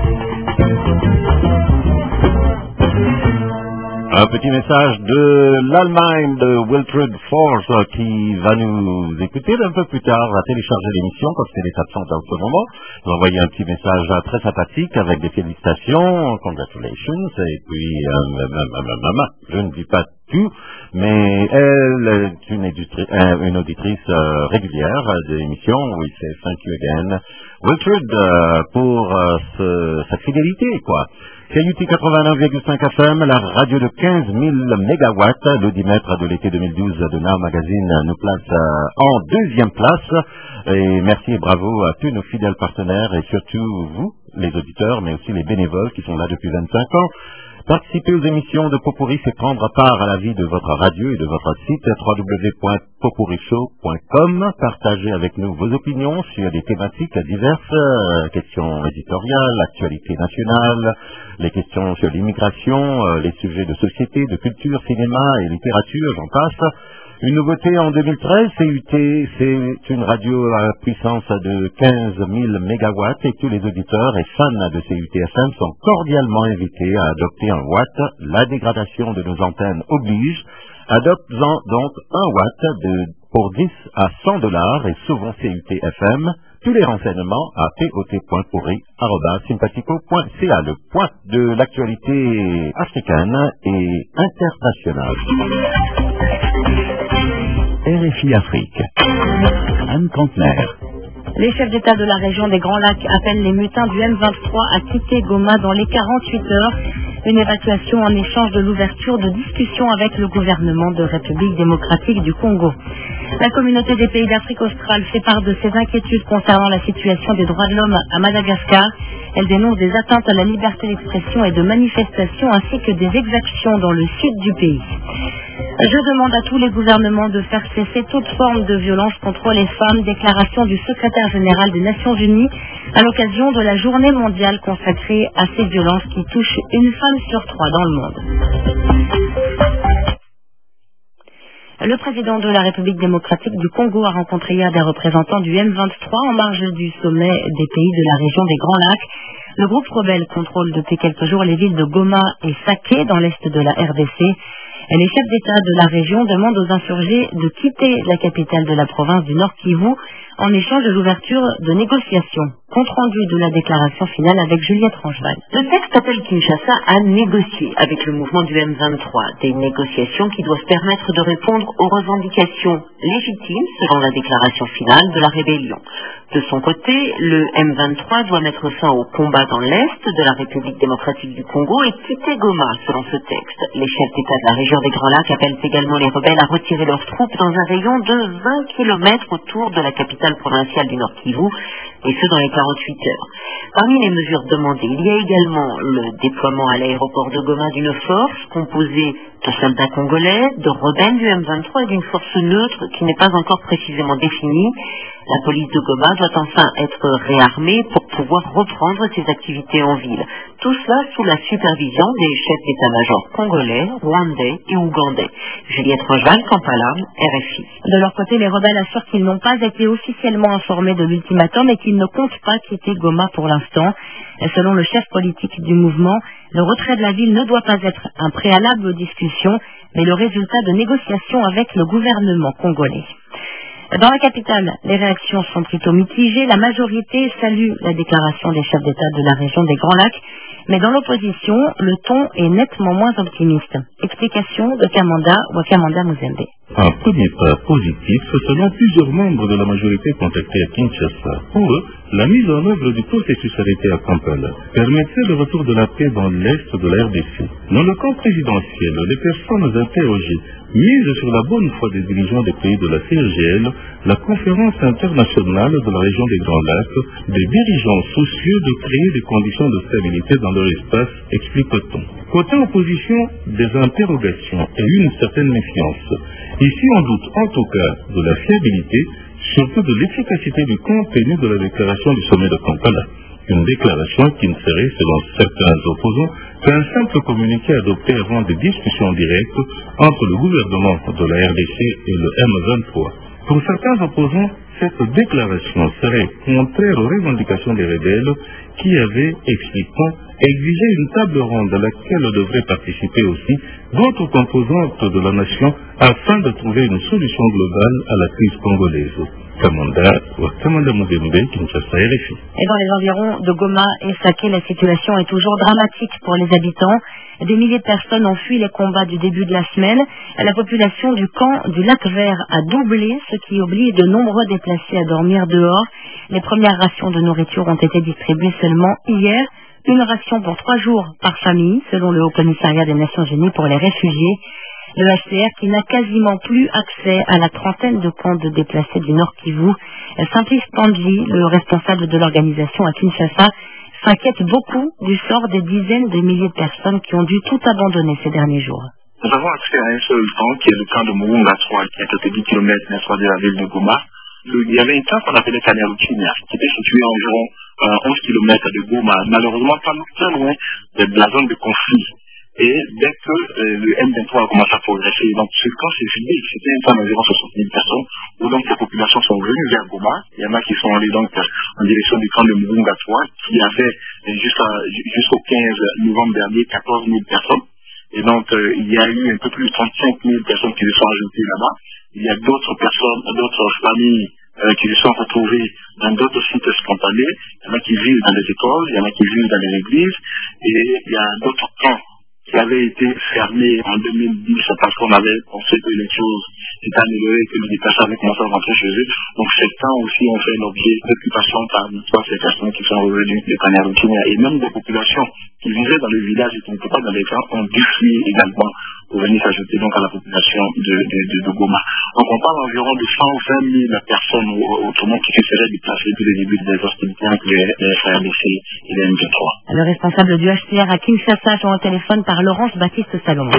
S5: Un petit message de l'Allemagne, de Wilfred Force, qui va nous écouter un peu plus tard, va télécharger l'émission parce qu'elle est absente en ce moment. Nous envoyer un petit message très sympathique avec des félicitations, congratulations, et puis, euh, je ne dis pas tout, mais elle est une, euh, une auditrice euh, régulière de l'émission. Oui, c'est thank you again, Wilfred, euh, pour euh, ce, cette fidélité, quoi. C I U T quatre-vingt-neuf virgule cinq F M, la radio de quinze mille mégawatts, l'audimètre de l'été deux mille douze de Now Magazine nous place euh, en deuxième place. Et merci et bravo à tous nos fidèles partenaires et surtout vous, les auditeurs, mais aussi les bénévoles qui sont là depuis vingt-cinq ans. Participer aux émissions de Popurri, c'est prendre part à la vie de votre radio et de votre site w w w point popurrishow point com. Partagez avec nous vos opinions sur des thématiques diverses, euh, questions éditoriales, l'actualité nationale, les questions sur l'immigration, euh, les sujets de société, de culture, cinéma et littérature, j'en passe. Une nouveauté en deux mille treize, C U T, c'est une radio à puissance de quinze mille mégawatts et tous les auditeurs et fans de C U T F M sont cordialement invités à adopter un watt. La dégradation de nos antennes oblige. Adopte-en donc un watt de, pour dix à cent dollars et souvent C U T F M. Tous les renseignements à p o t point pourri arobase sympathico point c a, le point de l'actualité africaine et internationale.
S11: R F I Afrique. Anne Kantner.
S21: Les chefs d'État de la région des Grands Lacs appellent les mutins du M vingt-trois à quitter Goma dans les quarante-huit heures. Une évacuation en échange de l'ouverture de discussions avec le gouvernement de République démocratique du Congo. La communauté des pays d'Afrique australe fait part de ses inquiétudes concernant la situation des droits de l'homme à Madagascar. Elle dénonce des atteintes à la liberté d'expression et de manifestation ainsi que des exactions dans le sud du pays. Je demande à tous les gouvernements de faire cesser toute forme de violence contre les femmes, déclaration du secrétaire général des Nations Unies à l'occasion de la journée mondiale consacrée à ces violences qui touchent une femme sur trois dans le monde. Le président de la République démocratique du Congo a rencontré hier des représentants du M vingt-trois en marge du sommet des pays de la région des Grands Lacs. Le groupe rebelle contrôle depuis quelques jours les villes de Goma et Saké dans l'est de la R D C. Les chefs d'État de la région demandent aux insurgés de quitter la capitale de la province du Nord Kivu en échange de l'ouverture de négociations. Compte rendu de la déclaration finale avec Juliette Rangeval.
S9: Le texte appelle Kinshasa à négocier avec le mouvement du M vingt-trois, des négociations qui doivent permettre de répondre aux revendications légitimes selon la déclaration finale de la rébellion. De son côté, le M vingt-trois doit mettre fin au combat dans l'est de la République démocratique du Congo et quitter Goma selon ce texte. Les chefs d'État de la région des Grands Lacs appellent également les rebelles à retirer leurs troupes dans un rayon de vingt kilomètres autour de la capitale provinciale du Nord Kivu, et ce dans les quarante-huit heures. Parmi les mesures demandées, il y a également le déploiement à l'aéroport de Goma d'une force composée de soldats congolais, de rebelles du M vingt-trois et d'une force neutre qui n'est pas encore précisément définie. La police de Goma doit enfin être réarmée pour pouvoir reprendre ses activités en ville. Tout cela sous la supervision des chefs d'état-major congolais, rwandais et ougandais. Juliette Rangeval, Kampala, R F I.
S21: De leur côté, les rebelles assurent qu'ils n'ont pas été officiellement informés de l'ultimatum et qu'ils ne comptent pas quitter Goma pour l'instant. Selon le chef politique du mouvement, le retrait de la ville ne doit pas être un préalable aux discussions, mais le résultat de négociations avec le gouvernement congolais. Dans la capitale, les réactions sont plutôt mitigées. La majorité salue la déclaration des chefs d'État de la région des Grands Lacs, mais dans l'opposition, le ton est nettement moins optimiste. Explication de Kamanda Wakamanda Muzembe.
S22: Un premier pas positif selon plusieurs membres de la majorité contactés à Kinshasa. Pour eux, la mise en œuvre du processus arrêté à Kampala permettrait le retour de la paix dans l'est de la R D C. Dans le camp présidentiel, les personnes interrogées misent sur la bonne foi des dirigeants des pays de la C R G L, la conférence internationale de la région des Grands Lacs, des dirigeants soucieux de créer des conditions de stabilité dans leur espace, explique-t-on. Côté opposition, des interrogations et une certaine méfiance. Ici, on doute en tout cas de la fiabilité, surtout de l'efficacité du contenu de la déclaration du sommet de Kampala. Une déclaration qui ne serait, selon certains opposants, qu'un simple communiqué adopté avant des discussions directes entre le gouvernement de la R D C et le M vingt-trois. Pour certains opposants, cette déclaration serait contraire aux revendications des rebelles qui avaient, expliquant, exigé une table ronde à laquelle devraient participer aussi d'autres composantes de la nation afin de trouver une solution globale à la crise congolaise. Kamanda, Kamanda Muzembe, Kinshasa, R F I.
S21: Et dans les environs de Goma et Saké, la situation est toujours dramatique pour les habitants. Des milliers de personnes ont fui les combats du début de la semaine. La population du camp du Lac Vert a doublé, ce qui oblige de nombreux déplacés à dormir dehors. Les premières rations de nourriture ont été distribuées seulement hier. Une ration pour trois jours par famille, selon le Haut-Commissariat des Nations Unies pour les réfugiés. Le H C R, qui n'a quasiment plus accès à la trentaine de camps de déplacés du Nord Kivu, Saint-Yves Pandji, le responsable de l'organisation à Kinshasa, s'inquiète beaucoup du sort des dizaines de milliers de personnes qui ont dû tout abandonner ces derniers jours.
S23: Nous avons accès à un seul camp, qui est le camp de Murunga trois, qui est à quelques dix kilomètres de la ville de Goma. Il y avait un camp qu'on appelait Kanyaruchinya, qui était situé à environ euh, onze kilomètres de Goma, malheureusement pas très loin de la zone de conflit. Et dès que euh, le M vingt-trois a commencé à progresser, donc ce camp s'est vidé, c'était un camp d'environ soixante mille personnes, où donc les populations sont venues vers Goma. Il y en a qui sont allés donc en direction du camp de Murunga trois, qui avait jusqu'au quinze novembre dernier quatorze mille personnes. Et donc euh, il y a eu un peu plus de trente-cinq mille personnes qui se sont ajoutées là-bas. Il y a d'autres personnes, d'autres familles euh, qui se sont retrouvées dans d'autres sites spontanés. Il y en a qui vivent dans les écoles, il y en a qui vivent dans les églises, et il y a d'autres camps qui avait été fermé en deux mille dix parce qu'on avait pensé que les choses s'étaient améliorées, que les déplacés avaient commencé à rentrer chez eux. Donc ces camps aussi ont fait l'objet d'occupation par l'histoire ces personnes qui sont revenues de Kanyarukinya, et même des populations qui vivaient dans le village et qui n'étaient pas dans les camps ont dû fuir également pour venir s'ajouter donc à la population de, de, de, de Goma. Donc on parle environ de cent vingt mille personnes autrement qui se seraient déplacées depuis le début des hostilités entre les, les F A R D C et les M vingt-trois.
S21: Le responsable du H C R à Kinshasa, joint au téléphone par Laurence Baptiste Salomon.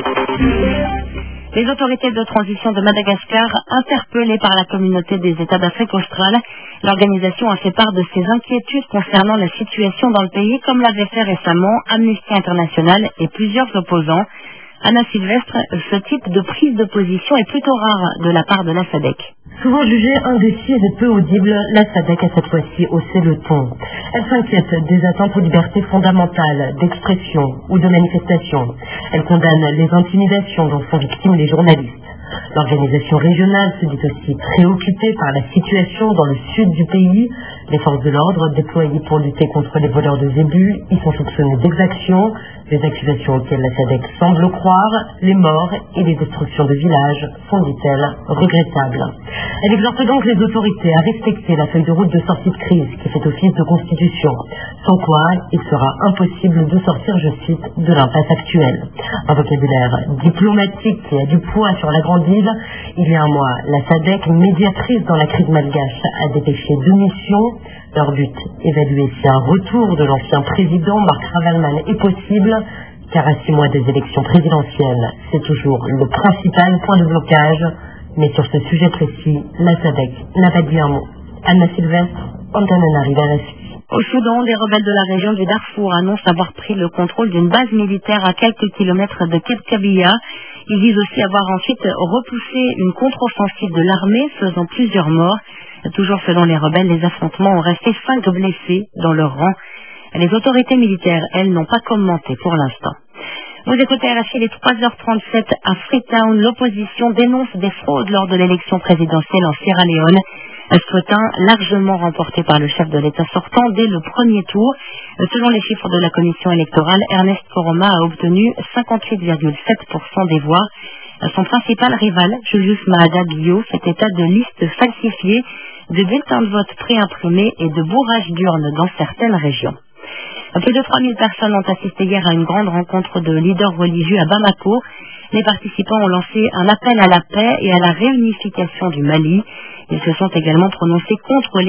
S21: Les autorités de transition de Madagascar, interpellées par la communauté des États d'Afrique australe, l'organisation a fait part de ses inquiétudes concernant la situation dans le pays, comme l'avait fait récemment Amnesty International et plusieurs opposants. Anna Sylvestre, ce type de prise de position est plutôt rare de la part de la SADC.
S1: Souvent jugée indécise et peu audible, la SADC a cette fois-ci haussé le ton. Elle s'inquiète des atteintes aux libertés fondamentales, d'expression ou de manifestation. Elle condamne les intimidations dont sont victimes les journalistes. L'organisation régionale se dit aussi préoccupée par la situation dans le sud du pays. Les forces de l'ordre déployées pour lutter contre les voleurs de zébus y sont soupçonnées d'exactions, des accusations auxquelles la SADC semble croire. Les morts et les destructions de villages sont, dit-elle, regrettables. Elle exhorte donc les autorités à respecter la feuille de route de sortie de crise qui fait office de constitution, sans quoi il sera impossible de sortir, je cite, de l'impasse actuelle. Un vocabulaire diplomatique qui a du poids sur la grande île. Il y a un mois, la SADC, médiatrice dans la crise malgache, a dépêché deux missions. Leur but, évaluer si un retour de l'ancien président Marc Ravalman est possible, car à six mois des élections présidentielles, c'est toujours le principal point de blocage. Mais sur ce sujet précis, la SADC n'a pas dit un mot. Anna Sylvestre, Antananarivo, R F I.
S21: Au Soudan, des rebelles de la région du Darfour annoncent avoir pris le contrôle d'une base militaire à quelques kilomètres de Ketkabiya. Ils disent aussi avoir ensuite repoussé une contre-offensive de l'armée, faisant plusieurs morts. Toujours selon les rebelles, les affrontements ont resté cinq blessés dans leur rang. Les autorités militaires, elles, n'ont pas commenté pour l'instant. Vous écoutez R F I, les trois heures trente-sept à Freetown. L'opposition dénonce des fraudes lors de l'élection présidentielle en Sierra Leone. Un scrutin largement remporté par le chef de l'État sortant dès le premier tour. Selon les chiffres de la commission électorale, Ernest Koroma a obtenu cinquante-huit virgule sept pour cent des voix. Son principal rival, Julius Maada Bio, fait état de listes falsifiées, de bulletins de vote préimprimés et de bourrages d'urnes dans certaines régions. Plus de trois mille personnes ont assisté hier à une grande rencontre de leaders religieux à Bamako. Les participants ont lancé un appel à la paix et à la réunification du Mali. Ils se sont également prononcés contre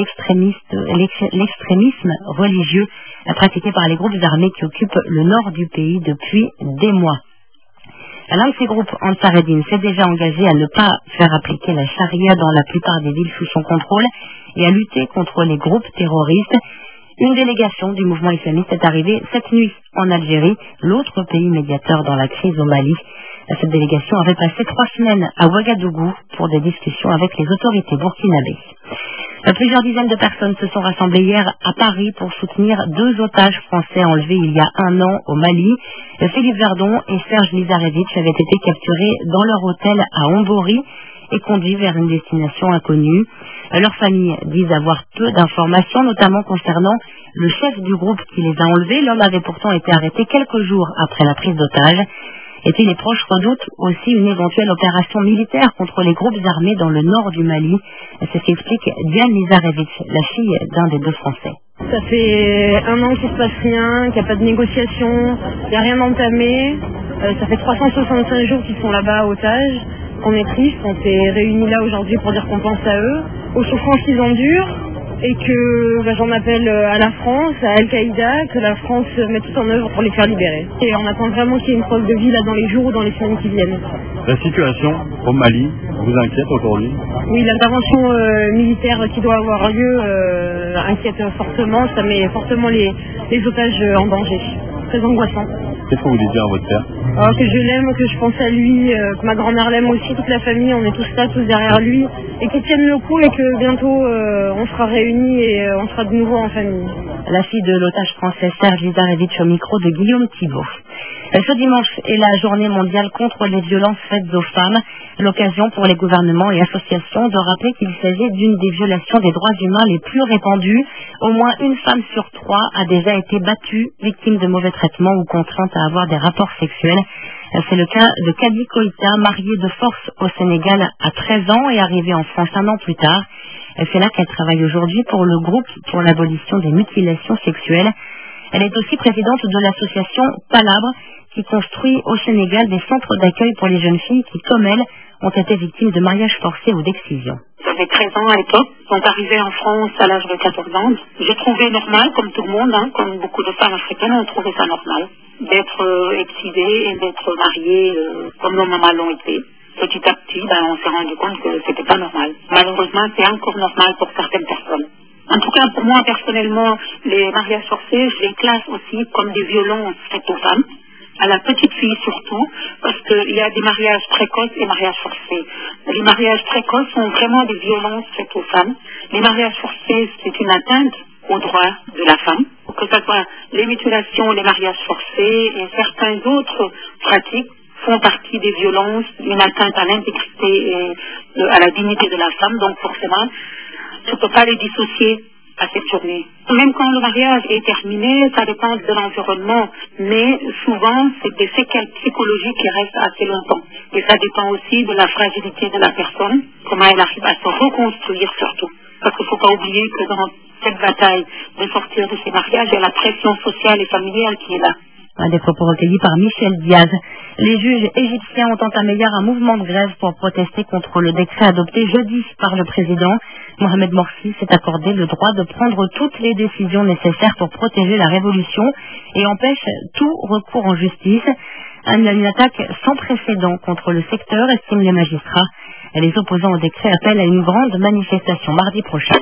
S21: l'extrémisme religieux pratiqué par les groupes armés qui occupent le nord du pays depuis des mois. L'un de ces groupes, Ansar Eddin, s'est déjà engagé à ne pas faire appliquer la charia dans la plupart des villes sous son contrôle et à lutter contre les groupes terroristes. Une délégation du mouvement islamiste est arrivée cette nuit en Algérie, l'autre pays médiateur dans la crise au Mali. Cette délégation avait passé trois semaines à Ouagadougou pour des discussions avec les autorités burkinabées. Plusieurs dizaines de personnes se sont rassemblées hier à Paris pour soutenir deux otages français enlevés il y a un an au Mali. Philippe Verdon et Serge Lizarevitch avaient été capturés dans leur hôtel à Ombori et conduits vers une destination inconnue. Leurs familles disent avoir peu d'informations, notamment concernant le chef du groupe qui les a enlevés. L'homme avait pourtant été arrêté quelques jours après la prise d'otage. Et puis les proches redoutent aussi une éventuelle opération militaire contre les groupes armés dans le nord du Mali. C'est ce qu'explique Diane Lizarevitch, la fille d'un des deux Français.
S4: Ça fait un an qu'il ne se passe rien, qu'il n'y a pas de négociation, il n'y a rien entamé. Euh, ça fait trois cent soixante-cinq jours qu'ils sont là-bas otages. On est triste, on s'est réunis là aujourd'hui pour dire qu'on pense à eux, aux souffrances qu'ils endurent, et que bah, j'en appelle à la France, à Al-Qaïda, que la France mette tout en œuvre pour les faire libérer. Et on attend vraiment qu'il y ait une preuve de vie là dans les jours ou dans les semaines qui viennent.
S13: La situation au Mali vous inquiète aujourd'hui?
S4: Oui, l'intervention euh, militaire qui doit avoir lieu euh, inquiète fortement, ça met fortement les, les otages en danger. Très angoissant.
S13: Qu'est-ce que vous voulez dire à votre père?
S4: Oh, que je l'aime, que je pense à lui, euh, que ma grand-mère l'aime aussi, toute la famille, on est tous là, tous derrière lui, et qu'il tienne le coup et que bientôt euh, on sera réunis et euh, on sera de nouveau en famille.
S21: La fille de l'otage français Serge Lizarevitch au micro de Guillaume Thibault. Ce dimanche est la journée mondiale contre les violences faites aux femmes, l'occasion pour les gouvernements et associations de rappeler qu'il s'agit d'une des violations des droits humains les plus répandues. Au moins une femme sur trois a déjà été battue, victime de mauvais traitements ou contrainte à avoir des rapports sexuels. C'est le cas de Kadi Koïta, mariée de force au Sénégal à treize ans et arrivée en France un an plus tard. C'est là qu'elle travaille aujourd'hui pour le groupe pour l'abolition des mutilations sexuelles. Elle est aussi présidente de l'association Palabre, qui construit au Sénégal des centres d'accueil pour les jeunes filles qui, comme elle, ont été victimes de mariages forcés ou d'excision.
S7: J'avais treize ans à l'époque, donc arrivée en France à l'âge de quatorze ans. J'ai trouvé normal, comme tout le monde, hein, comme beaucoup de femmes africaines ont trouvé ça normal, d'être euh, excisée et d'être mariée euh, comme nos mamans l'ont été. Petit à petit, ben, on s'est rendu compte que c'était pas normal. Malheureusement, c'est encore normal pour certaines personnes. En tout cas, pour moi, personnellement, les mariages forcés, je les classe aussi comme des violences faites aux femmes, à la petite fille surtout, parce qu'il y a des mariages précoces et mariages forcés. Les mariages précoces sont vraiment des violences faites aux femmes. Les mariages forcés, c'est une atteinte aux droits de la femme, que ce soit les mutilations, les mariages forcés et certaines autres pratiques font partie des violences, une atteinte à l'intégrité et à la dignité de la femme, donc forcément, je ne peux pas les dissocier à cette journée. Même quand le mariage est terminé, ça dépend de l'environnement, mais souvent, c'est des séquelles psychologiques qui restent assez longtemps. Et ça dépend aussi de la fragilité de la personne, comment elle arrive à se reconstruire surtout. Parce qu'il ne faut pas oublier que dans cette bataille de sortir de ces mariages, il y a la pression sociale et familiale qui est là.
S21: Un des propos recueillis par Michel Diaz. Les juges égyptiens ont entamé hier un mouvement de grève pour protester contre le décret adopté jeudi par le président. Mohamed Morsi s'est accordé le droit de prendre toutes les décisions nécessaires pour protéger la révolution et empêche tout recours en justice. Une attaque sans précédent contre le secteur, estiment les magistrats. Les opposants au décret appellent à une grande manifestation mardi prochain.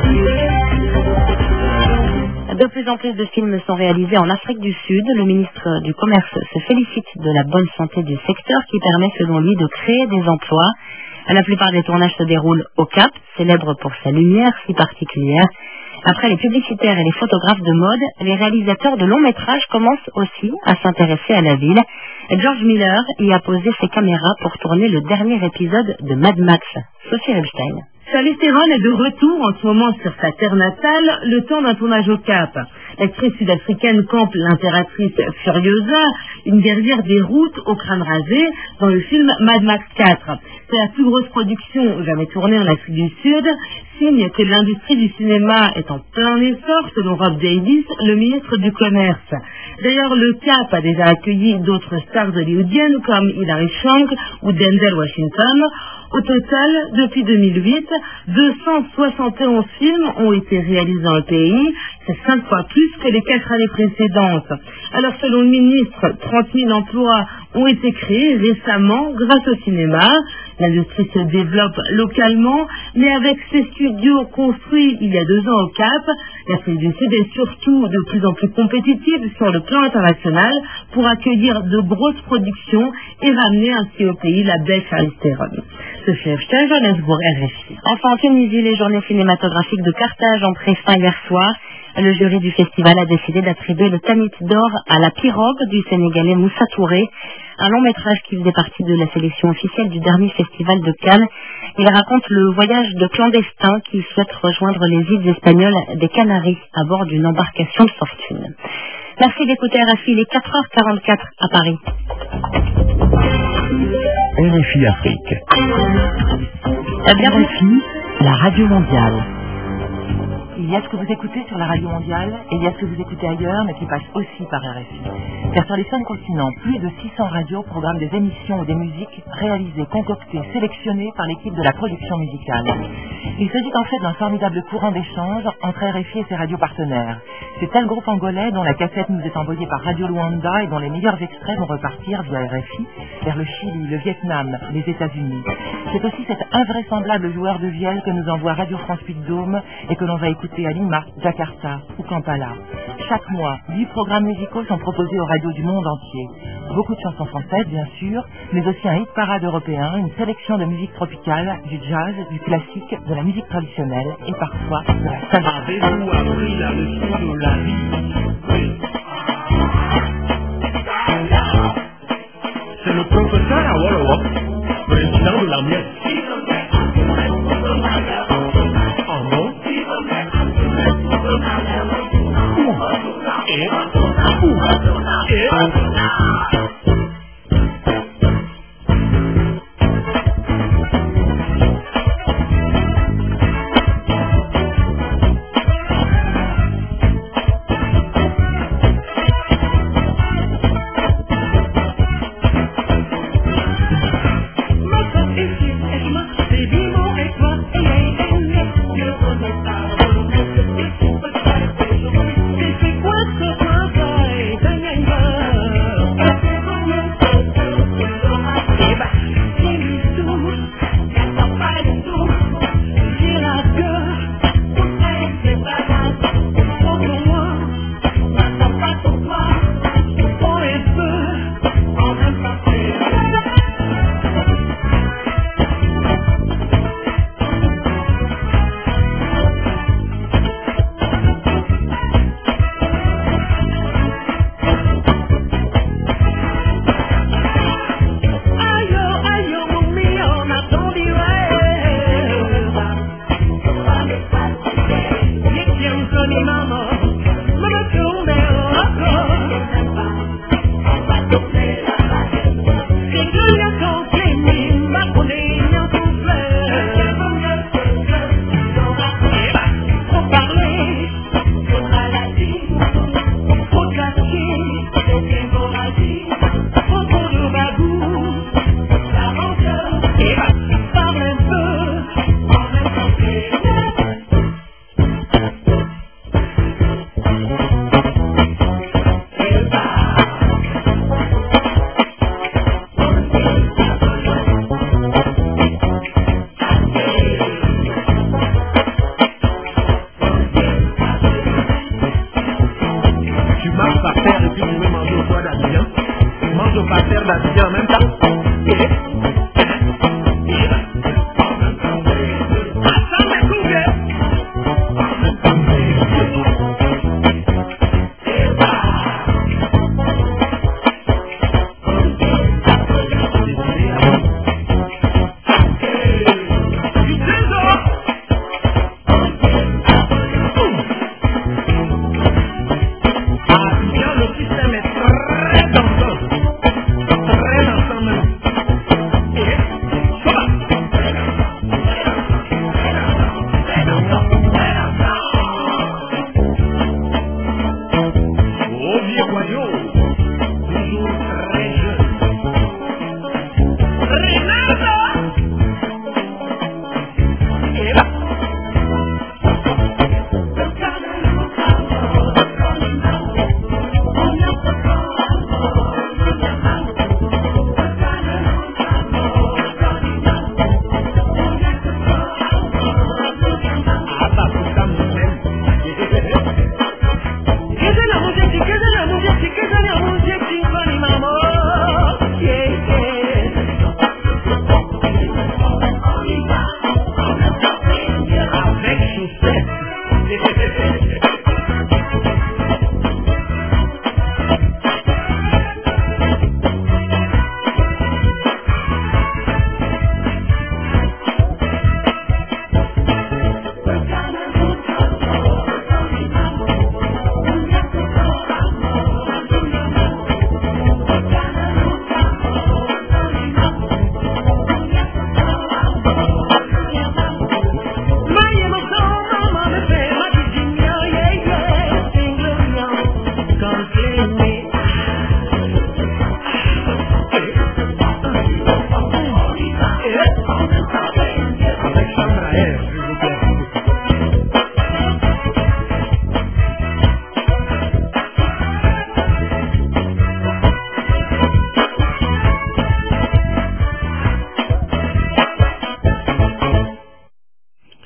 S21: De plus en plus de films sont réalisés en Afrique du Sud. Le ministre du Commerce se félicite de la bonne santé du secteur qui permet selon lui de créer des emplois. La plupart des tournages se déroulent au Cap, célèbre pour sa lumière si particulière. Après les publicitaires et les photographes de mode, les réalisateurs de longs métrages commencent aussi à s'intéresser à la ville. George Miller y a posé ses caméras pour tourner le dernier épisode de Mad Max. Sophie Epstein.
S1: Charlize Theron est de retour en ce moment sur sa terre natale, le temps d'un tournage au Cap. L'actrice sud-africaine campe l'impératrice Furiosa, une guerrière des routes au crâne rasé, dans le film Mad Max quatre. C'est la plus grosse production jamais tournée en Afrique du Sud, signe que l'industrie du cinéma est en plein essor, selon Rob Davis, le ministre du Commerce. D'ailleurs, le Cap a déjà accueilli d'autres stars hollywoodiennes comme Hilary Swank ou Denzel Washington. Au total, depuis deux mille huit, deux cent soixante et onze films ont été réalisés dans le pays. C'est cinq fois plus que les quatre années précédentes. Alors, selon le ministre, trente mille emplois ont été créés récemment grâce au cinéma. L'industrie se développe localement, mais avec ses studios construits il y a deux ans au Cap, l'Afrique du Sud est surtout de plus en plus compétitive sur le plan international pour accueillir de grosses productions et ramener ainsi au pays la belle Charlize Theron. Sophie Epstein, Johannesburg, R F I.
S21: Enfin, en Tunisie, les journées cinématographiques de Carthage ont pris fin hier soir. Le jury du festival a décidé d'attribuer le Tanit d'or à La Pirogue du Sénégalais Moussa Touré, un long métrage qui faisait partie de la sélection officielle du dernier festival de Cannes. Il raconte le voyage de clandestins qui souhaitent rejoindre les îles espagnoles des Canaries à bord d'une embarcation de fortune. Merci d'écouter R F I, il est quatre heures quarante-quatre à Paris.
S11: R F I Afrique.
S21: Bienvenue. R F I,
S10: la radio mondiale. Il y a ce que vous écoutez sur la radio mondiale et il y a ce que vous écoutez ailleurs mais qui passe aussi par R F I. Car sur les cinq continents, plus de six cents radios programment des émissions ou des musiques réalisées, concoctées, sélectionnées par l'équipe de la production musicale. Il s'agit en fait d'un formidable courant d'échange entre R F I et ses radios partenaires. C'est tel groupe angolais dont la cassette nous est envoyée par Radio Luanda et dont les meilleurs extraits vont repartir via R F I vers le Chili, le Vietnam, les États-Unis. C'est aussi cet invraisemblable joueur de vielle que nous envoie Radio France Puy-de-Dôme et que l'on va écouter à Lima, Jakarta ou Kampala. Chaque mois, huit programmes musicaux sont proposés aux radios du monde entier. Beaucoup de chansons françaises, bien sûr, mais aussi un hit parade européen, une sélection de musique tropicale, du jazz, du classique, de la musique traditionnelle et parfois de la salsa.
S2: Avez-vous appris la leçon de la vie? C'est le professeur Awolowo, président de la miette. En non? Et, et,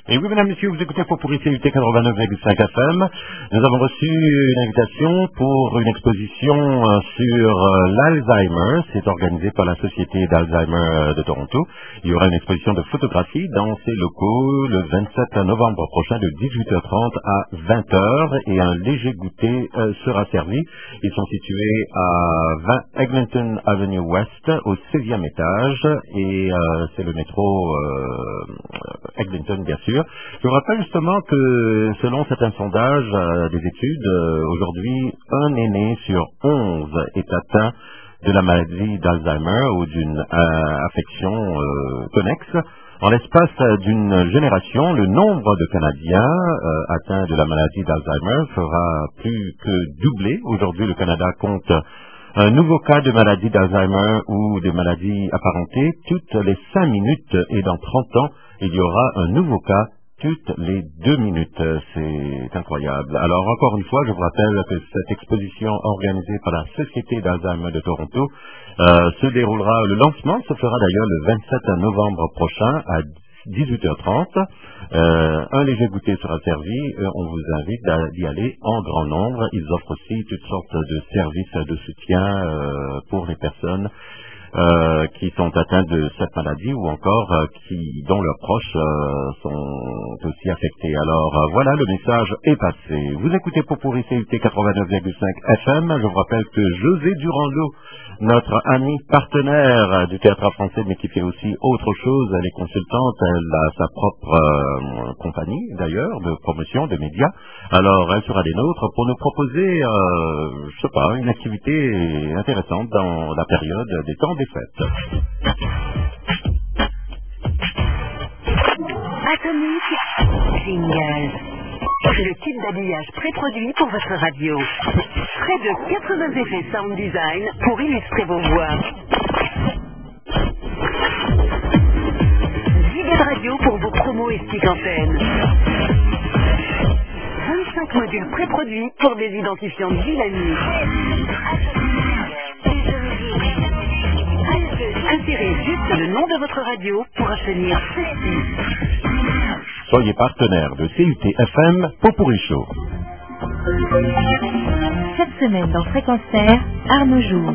S5: Et oui, mesdames, messieurs, vous écoutez pour Pourri C U T quatre-vingt-neuf virgule cinq F M. Nous avons reçu une invitation pour une exposition euh, sur euh, l'Alzheimer. C'est organisé par la Société d'Alzheimer de Toronto. Il y aura une exposition de photographie dans ces locaux le vingt-sept novembre prochain de dix-huit heures trente à vingt heures et un léger goûter euh, sera servi. Ils sont situés à vingt Eglinton Avenue West au seizième étage et euh, c'est le métro euh, Eglinton, bien sûr. Je vous rappelle justement que selon certains sondages euh, des études, euh, aujourd'hui, un aîné sur onze est atteint de la maladie d'Alzheimer ou d'une euh, affection euh, connexe. En l'espace d'une génération, le nombre de Canadiens euh, atteints de la maladie d'Alzheimer fera plus que doubler. Aujourd'hui, le Canada compte un nouveau cas de maladie d'Alzheimer ou des maladies apparentées toutes les cinq minutes et dans trente ans, il y aura un nouveau cas toutes les deux minutes. C'est incroyable. Alors, encore une fois, je vous rappelle que cette exposition organisée par la Société d'Alzheimer de Toronto euh, se déroulera, le lancement se fera d'ailleurs le vingt-sept novembre prochain à dix-huit heures trente. Euh, un léger goûter sera servi. Euh, on vous invite à, d'y aller en grand nombre. Ils offrent aussi toutes sortes de services de soutien euh, pour les personnes Euh, qui sont atteints de cette maladie ou encore euh, qui, dont leurs proches euh, sont aussi affectés. Alors euh, voilà, le message est passé. Vous écoutez Popurrí C U T quatre-vingt-neuf virgule cinq F M. Je vous rappelle que José Durando, notre ami partenaire du théâtre français, mais qui fait aussi autre chose, elle est consultante, elle a sa propre euh, compagnie d'ailleurs de promotion, de médias. Alors elle sera des nôtres pour nous proposer, euh, je sais pas, une activité intéressante dans la période des temps des fêtes.
S9: Atomique Jingle. Le type d'habillage pré-produit pour votre radio. Près de quatre-vingts effets sound design pour illustrer vos voix. Giga de radio pour vos promos et stick antennes. vingt-cinq modules pré-produits pour des identifiants dynamiques. Insérez juste le nom de votre radio pour obtenir ceci.
S5: Soyez partenaire de C U T F M Popurrí Show.
S21: Cette semaine dans Fréquence Terre, Arnaud Jour.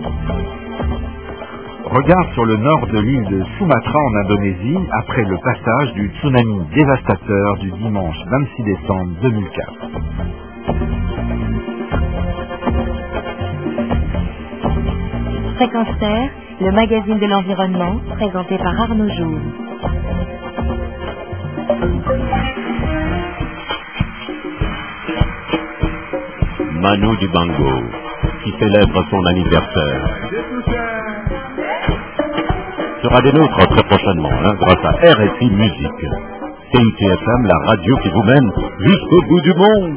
S12: Regard sur le nord de l'île de Sumatra en Indonésie après le passage du tsunami dévastateur du dimanche vingt-six décembre deux mille quatre.
S21: Fréquence Terre, le magazine de l'environnement, présenté par Arnaud Jour.
S5: Manu Dibango, qui célèbre son anniversaire, sera des nôtres très prochainement, hein, grâce à R F I Musique. C U T F M, la radio qui vous mène jusqu'au bout du monde.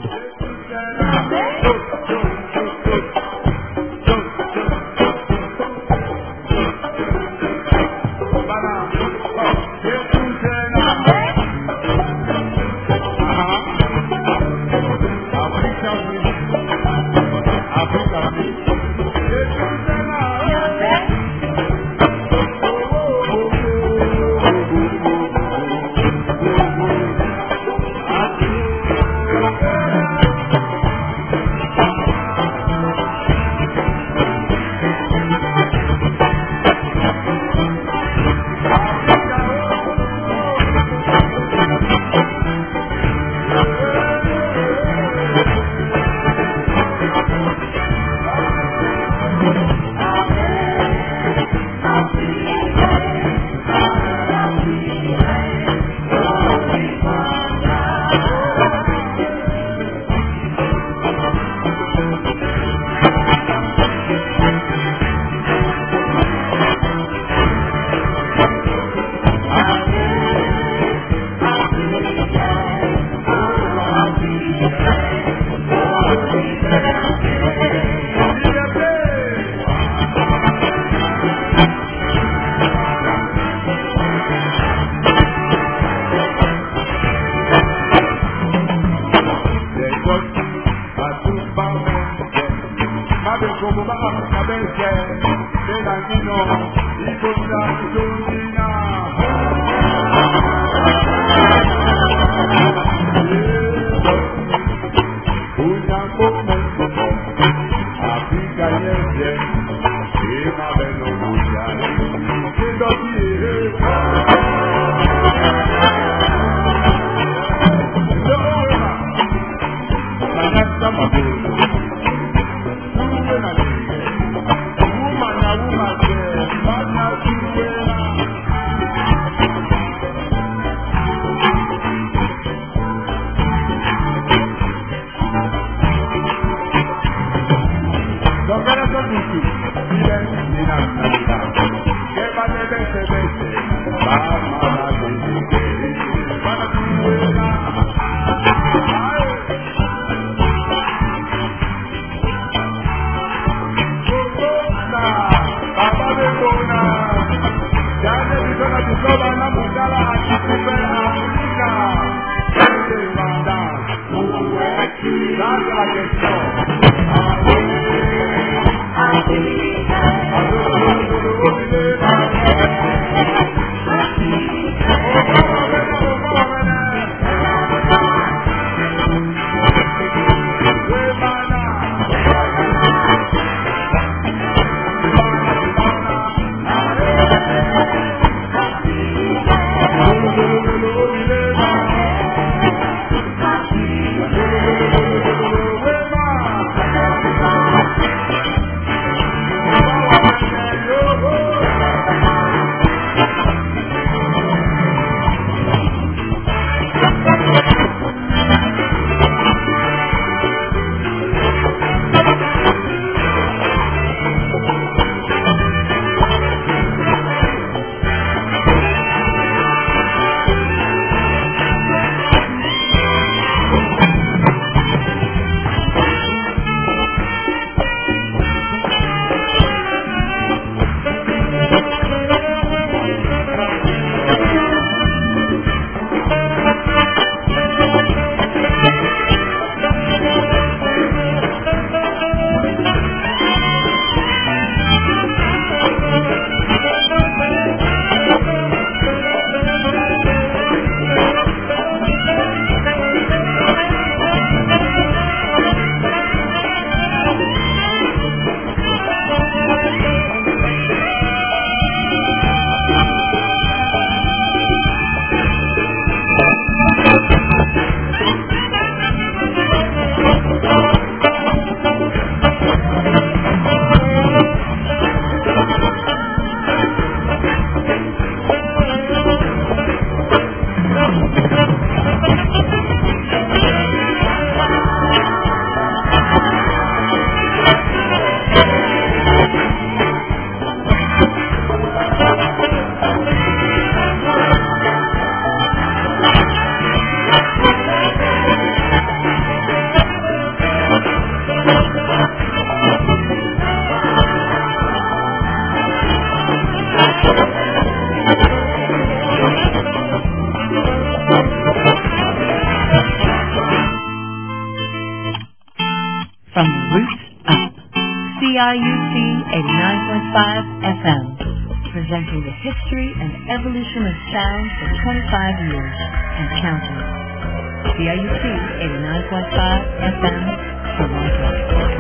S21: I U T eighty-nine point five F M, presenting the history and evolution of sound for twenty-five years and counting. C I U T eighty-nine point five F M, Toronto.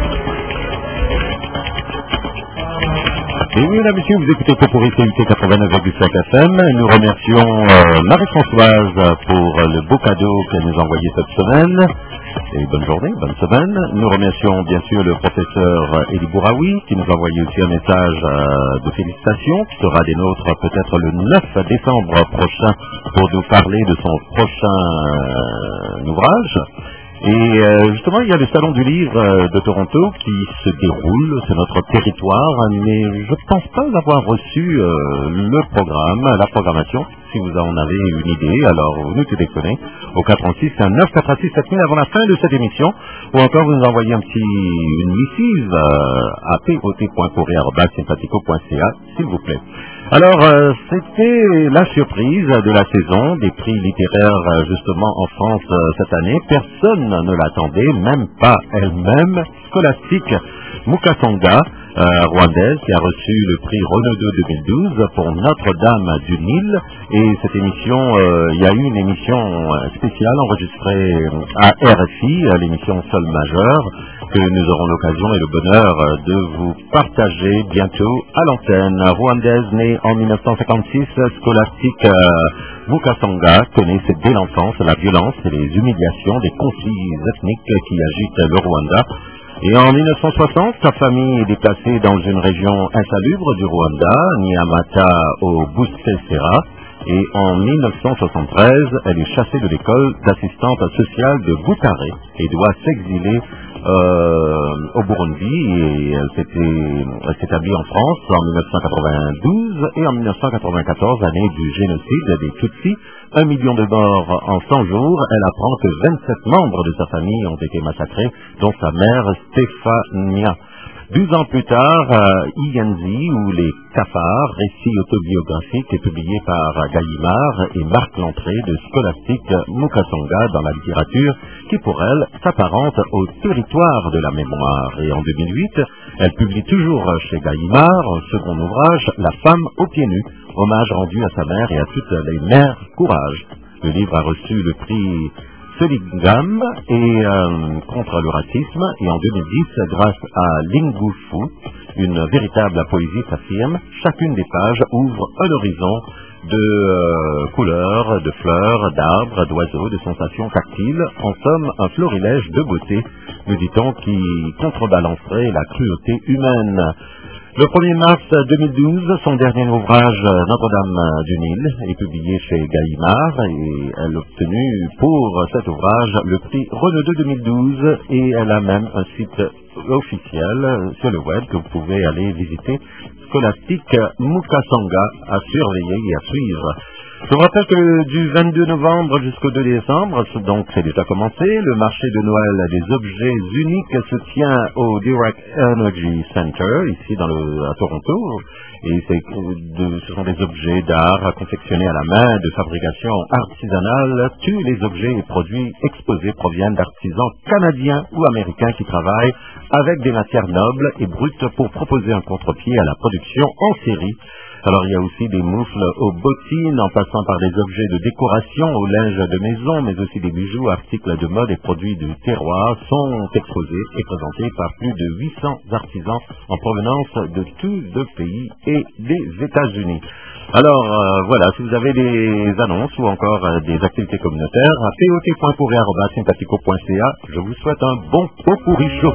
S5: Et oui, mesdames et messieurs, vous écoutez Popori C U T quatre-vingt-neuf virgule cinq F M. Nous remercions euh, Marie-Françoise pour le beau cadeau qu'elle nous a envoyé cette semaine. Et bonne journée, bonne semaine. Nous remercions bien sûr le professeur Elie Bouraoui qui nous a envoyé aussi un message euh, de félicitations qui sera des nôtres peut-être le neuf décembre prochain pour nous parler de son prochain euh, ouvrage. Et euh, justement, il y a le Salon du Livre euh, de Toronto qui se déroule, c'est notre territoire, mais je ne pense pas avoir reçu euh, le programme, la programmation. Si vous en avez une idée, alors vous nous téléphonez au quatre un six neuf quatre six sept mille avant la fin de cette émission, ou encore vous nous envoyez un petit, une missive euh, à p o t point pourri arobase sympathico point c a, s'il vous plaît. Alors, euh, c'était la surprise de la saison des prix littéraires euh, justement en France euh, cette année. Personne ne l'attendait, même pas elle-même. Scholastique Mukasonga, euh, rwandaise, qui a reçu le prix Renaudot deux mille douze pour Notre-Dame du Nil. Et cette émission, euh, il y a eu une émission spéciale enregistrée à R F I, l'émission Sol Majeur, que nous aurons l'occasion et le bonheur de vous partager bientôt à l'antenne. Rwandaise née en mille neuf cent cinquante-six, Scholastique euh, Mukasonga connaissait dès l'enfance la violence et les humiliations des conflits ethniques qui agitent le Rwanda. Et en mille neuf cent soixante, sa famille est déplacée dans une région insalubre du Rwanda, Nyamata au Bugesera. Et en mille neuf cent soixante-treize, elle est chassée de l'école d'assistante sociale de Butare et doit s'exiler euh, au Burundi. Et elle s'est établie en France en mille neuf cent quatre-vingt-douze et en mille neuf cent quatre-vingt-quatorze, année du génocide des Tutsis. Un million de morts en cent jours. Elle apprend que vingt-sept membres de sa famille ont été massacrés, dont sa mère Stéphania. Douze ans plus tard, euh, Iyenzi, ou Les Cafards, récit autobiographique est publié par Gallimard et marque l'entrée de Scholastique Mukasonga dans la littérature qui, pour elle, s'apparente au territoire de la mémoire. Et en deux mille huit, elle publie toujours chez Gallimard un second ouvrage, La femme aux pieds nus, hommage rendu à sa mère et à toutes les mères courage. Le livre a reçu le prix Seligam et euh, contre le racisme, et en deux mille dix, grâce à Lingufu, une véritable poésie s'affirme. Chacune des pages ouvre un horizon de euh, couleurs, de fleurs, d'arbres, d'oiseaux, de sensations tactiles, en somme un florilège de beauté, nous dit-on, qui contrebalancerait la cruauté humaine. Le premier mars deux mille douze, son dernier ouvrage Notre-Dame du Nil est publié chez Gallimard et elle a obtenu pour cet ouvrage le prix Renaudot deux mille douze et elle a même un site officiel sur le web que vous pouvez aller visiter, Scholastique Mukasonga, à surveiller et à suivre. Je vous rappelle que du vingt-deux novembre jusqu'au deux décembre, donc c'est déjà commencé, le marché de Noël des objets uniques se tient au Direct Energy Center, ici dans le, à Toronto. Et c'est, de, ce sont des objets d'art confectionnés à la main, de fabrication artisanale. Tous les objets et produits exposés proviennent d'artisans canadiens ou américains qui travaillent avec des matières nobles et brutes pour proposer un contre-pied à la production en série. Alors il y a aussi des moufles aux bottines, en passant par des objets de décoration, au linge de maison, mais aussi des bijoux, articles de mode et produits du terroir sont exposés et présentés par plus de huit cents artisans en provenance de tous les pays et des États-Unis. Alors euh, voilà, si vous avez des annonces ou encore euh, des activités communautaires, à p o t point pourri arobase sympathico point c a, je vous souhaite un bon pot-pourri chaud.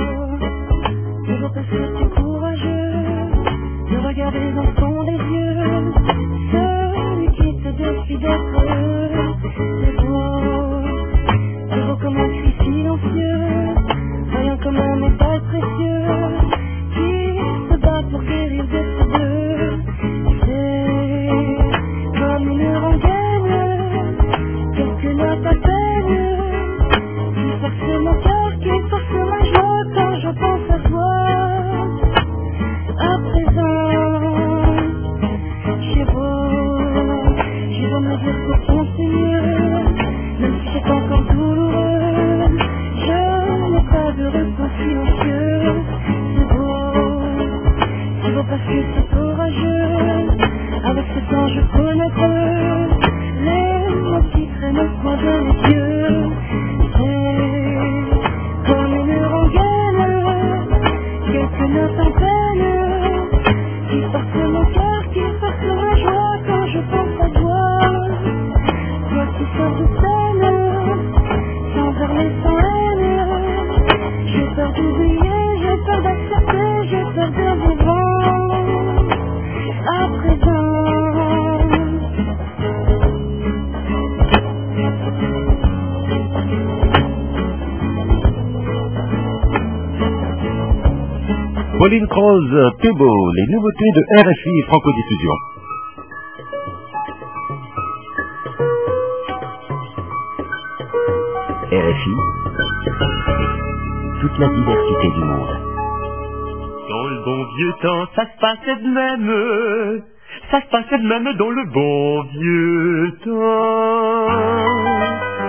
S15: Regardez dans le fond des yeux, celui qui te défie d'être heureux, c'est beau, c'est beau comme un cri silencieux, voyant comme un métal précieux, qui se bat pour guérir de ses deux, c'est comme une rengaine, quelque n'a pas peine, qui force mon cœur, qui force ma joie quand je pense à toi, à présent. Je veux me dire que ton Seigneur vois dans les yeux, c'est comme une rengaine, quelques notes en peine, qui portent mon cœur, qui portent ma joie quand je pense à toi. Toi qui sors de scène, sans vernis, sans haine, j'ai peur d'oublier, j'ai peur d'accepter, j'ai peur de vivre à présent.
S5: Pauline Croze, Thébault, les nouveautés de R F I Franco-Diffusion.
S14: R F I, toute la diversité du monde.
S16: Dans le bon vieux temps, ça se passait de même, ça se passait de même dans le bon vieux temps.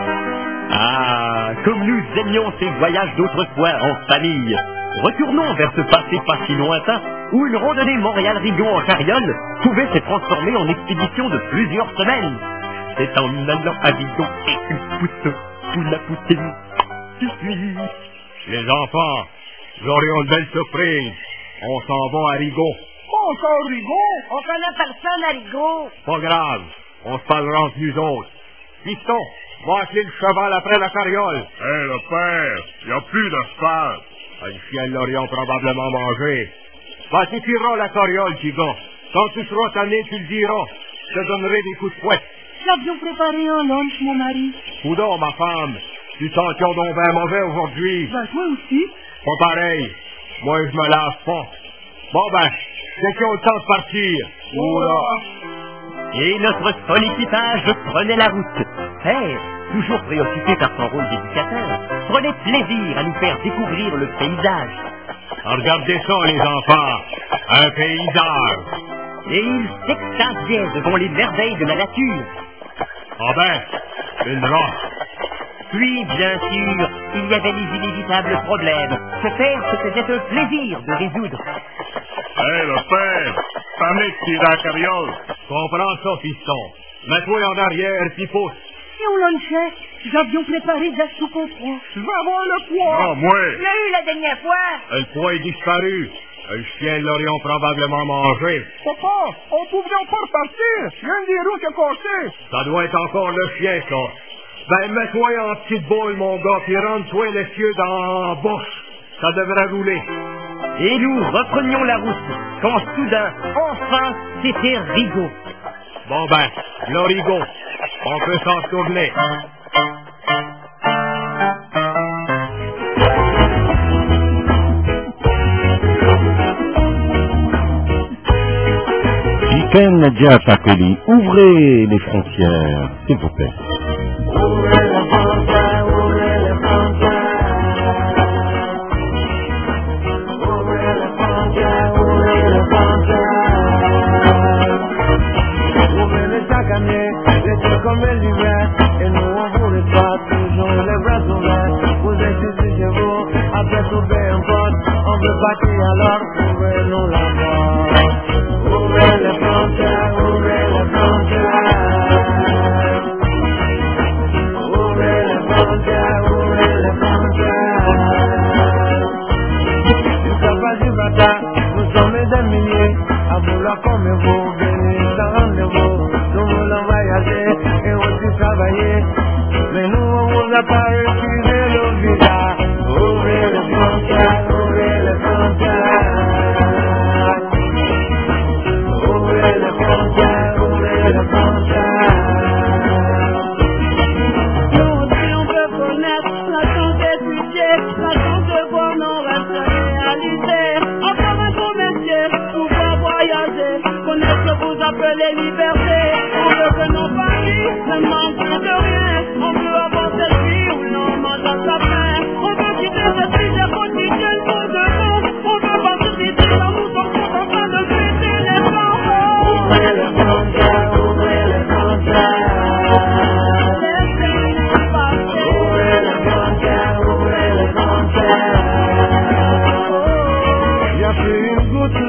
S16: Ah, comme nous aimions ces voyages d'autrefois en famille. Retournons vers ce passé pas si lointain, où une randonnée Montréal-Rigon en carriole pouvait se transformer en expédition de plusieurs semaines. C'est en allant à Rigon et une pousse pour la poutine qui suit.
S6: Les enfants, j'aurai une belle surprise. On s'en va à Rigon.
S17: Encore Rigon? On connaît personne à Rigon.
S6: Pas grave, on se parlera entre nous autres. Piston, va acheter le cheval après la carriole.
S8: Hé, hey, le père, y a plus de cheval.
S6: Les chiens l'aurions probablement mangé. Va t'étirer la carriole, Gigon. Quand tu seras tanné, tu le diras. Je te donnerai des coups de fouet.
S15: L'avion préparé un lunch, mon mari.
S6: Coudon, ma femme. Tu sens donc bien mauvais aujourd'hui.
S15: Ben, toi aussi.
S6: Pas pareil. Moi, je me lave pas. Bon, ben, c'est qui ont le temps de partir. Oula.
S16: Et notre seul équipage prenait la route. Père, toujours préoccupé par son rôle d'éducateur, prenait plaisir à nous faire découvrir le paysage.
S6: Regardez ça, les enfants. Un paysage.
S16: Et il s'extasiait devant les merveilles de la nature.
S6: Ah ben, une roche.
S16: Puis, bien sûr, il y avait les inévitables problèmes que Père se faisait un plaisir de résoudre.
S8: Hé, hey, le père, t'en es qui dans la carriole.
S6: Comprends ça, fiston. Mets-toi en arrière, puis pousse.
S15: Et on lunchait. J'avions préparé de la soupe au pois.
S17: Je vais avoir le pois.
S8: Ah, moi.
S17: Je l'ai eu la dernière fois.
S6: Le pois est disparu. Le chien l'aurions probablement mangé.
S17: Papa, on pouvait pas repartir. Il y a un des roues qui a cassé.
S6: Ça doit être encore le chien, ça. Ben, mets-toi en petite boule, mon gars, puis rentre-toi les cieux dans la bouche. Ça devrait rouler.
S16: Et nous reprenions la route, quand soudain, enfin, c'était Rigaud.
S6: Bon ben, le Rigaud, on peut s'en tourner.
S5: Ken Diatakoli, ouvrez les frontières, s'il vous plaît.
S2: Ouvrez les frontières, ouvrez les frontières. Ouvrez les frontières, ouvrez les frontières. Ouvrez-les chaque année, l'été comme l'hiver. Et nous on vous les pas toujours les bras ouverts. Vous êtes ici chez vous, après tout bien importe. On veut partir alors, ouvrez-nous la porte. Ouvrez les frontières, ouvrez les frontières. Ouvrez les frontières, ouvrez les frontières. Jusqu'à pas du matin, nous sommes des milliers à vouloir comme vous, venir sans rendez-vous. Nous voulons voyager et aussi travailler, mais nous on vous a pas refusé le visa. Ouvrez les frontières, ouvrez les frontières. Ouvrez les frontières, ouvrez les frontières. Nous aussi on veut connaître la chance d'étudier, la chance de voir nos rêves réalisés. Encore un gros métier, pouvoir voyager, connaître vous appelez liberté. On veut que nos familles ne manquent plus de rien. On veut avoir cette vie où l'on mange à sa faim. On veut quitter cette vie de quotidienne pour de bon. On veut partir d'ici dans nous sommes en train de fêter les flambeaux. Ouvrez les frontières, ouvrez les frontières. Laissez-nous passer. Ouvrez les frontières, ouvrez les frontières. Y'a plus une goutte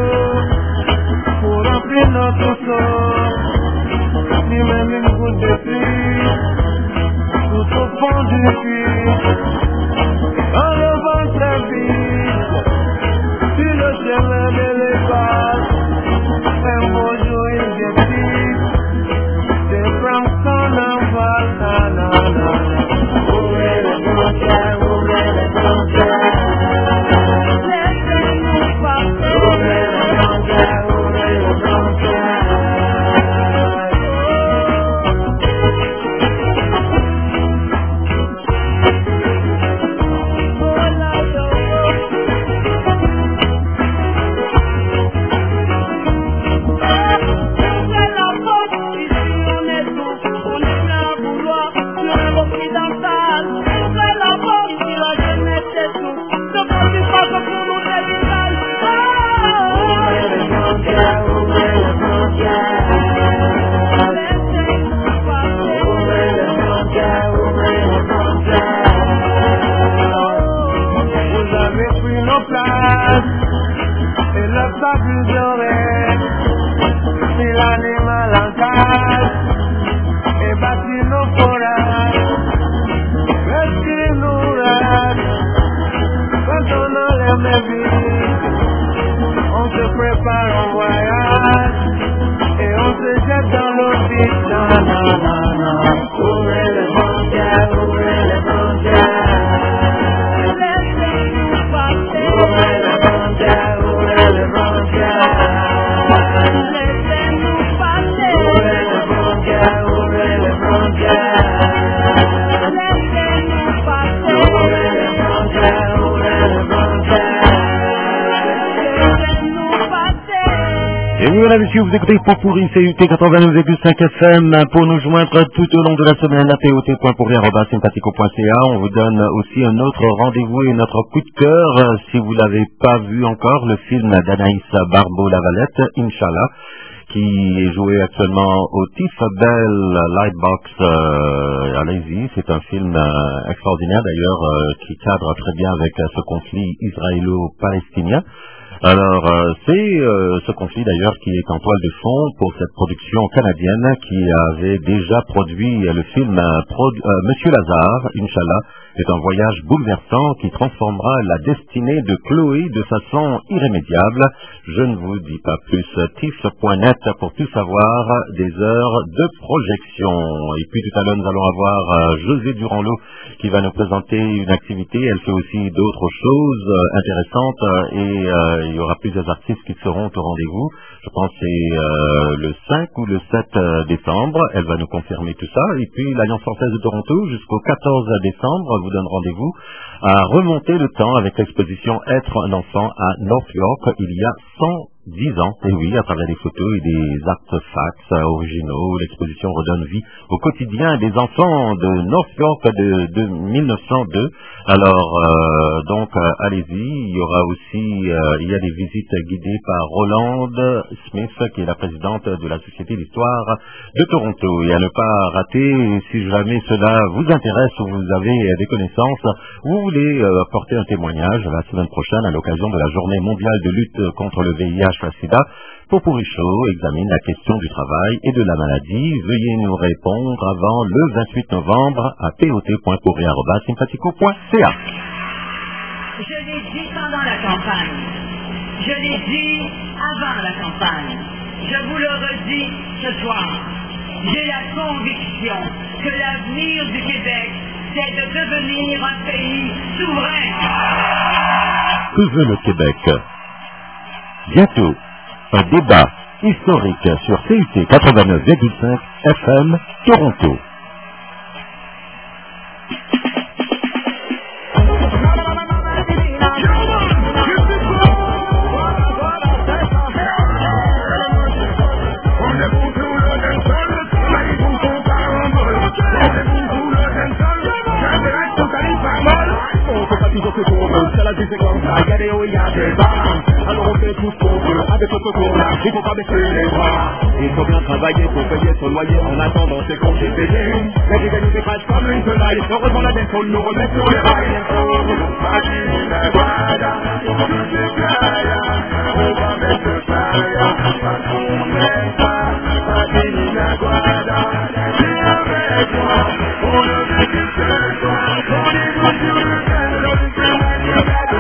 S2: d'eau pour remplir notre sort, ni même une goutte de pluie.
S5: Et voilà, messieurs, vous écoutez Potpourri C U T quatre-vingt-neuf virgule cinq F M. Pour nous joindre tout au long de la semaine, à p o t point pourri arobase sympathico point c a. On vous donne aussi un autre rendez-vous et notre coup de cœur. Si vous l'avez pas vu encore, le film d'Anaïs Barbeau-Lavalette, Inch'Allah, qui est joué actuellement au Tiff Bell Lightbox. Euh, allez-y, c'est un film euh, extraordinaire d'ailleurs, euh, qui cadre très bien avec euh, ce conflit israélo-palestinien. Alors, euh, c'est euh, ce conflit d'ailleurs qui est en toile de fond pour cette production canadienne qui avait déjà produit euh, le film euh, Pro- euh, Monsieur Lazare, Inch'Allah. C'est un voyage bouleversant qui transformera la destinée de Chloé de façon irrémédiable. Je ne vous dis pas plus. tiff point net pour tout savoir des heures de projection. Et puis tout à l'heure, nous allons avoir euh, José Durand-Lot qui va nous présenter une activité. Elle fait aussi d'autres choses euh, intéressantes euh, et euh, il y aura plusieurs artistes qui seront au rendez-vous. Je pense que c'est euh, le cinq ou le sept euh, décembre. Elle va nous confirmer tout ça. Et puis l'Alliance française de Toronto jusqu'au quatorze décembre vous donne rendez-vous à remonter le temps avec l'exposition Être un enfant à North York il y a cent dix ans. Et oui, à travers des photos et des artefacts originaux, l'exposition redonne vie au quotidien des enfants de North York de, de mille neuf cent deux. Alors, euh, donc, euh, allez-y. Il y aura aussi, euh, il y a des visites guidées par Rolande Smith, qui est la présidente de la Société d'Histoire de Toronto. Et à ne pas rater, si jamais cela vous intéresse ou vous avez des connaissances, vous voulez euh, apporter un témoignage la semaine prochaine à l'occasion de la Journée mondiale de lutte contre le V I H sida, Potpourri Show examine la question du travail et de la maladie. Veuillez nous répondre avant le vingt-huit novembre à p o t point pourri arobase sympathico point c a.
S3: Je l'ai dit pendant la campagne. Je l'ai dit avant la campagne. Je vous le redis ce soir. J'ai la conviction que l'avenir du Québec, c'est de devenir un pays souverain.
S5: Que veut le Québec? Bientôt, un débat historique sur C U T quatre-vingt-neuf virgule cinq F M Toronto.
S2: Alors on fait tout ce qu'on veut, avec notre tour là, il faut pas baisser les bras. Il faut bien travailler pour payer son loyer en attendant ses congés payés. Les dégâts nous écrasent comme une tenaille, heureusement la dette nous remet sur les rails. Magina Guada, on va mettre le fire, parce qu'on n'aime pas. Magina Guada, viens avec moi, on ne vit que ce soir. On est tous sur le ciel, on est sur la ligne,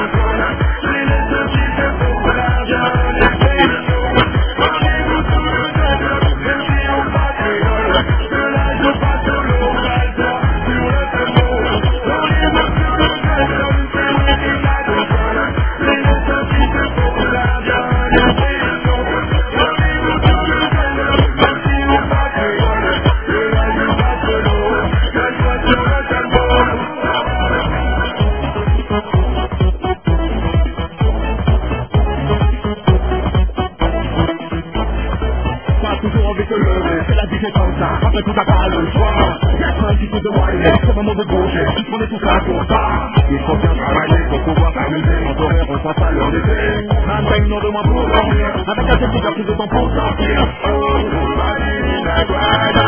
S2: après tout à pas le choix. Y'a un petit peu de moyen, c'est le moment de bouger, tout on est tout ça pour ça. Il faut bien travailler pour pouvoir s'amuser, en horaire on passe à l'heure d'été. Même pas une heure de moins pour dormir, avec un petit peu plus de temps pour sortir. Oh, Marina Guada,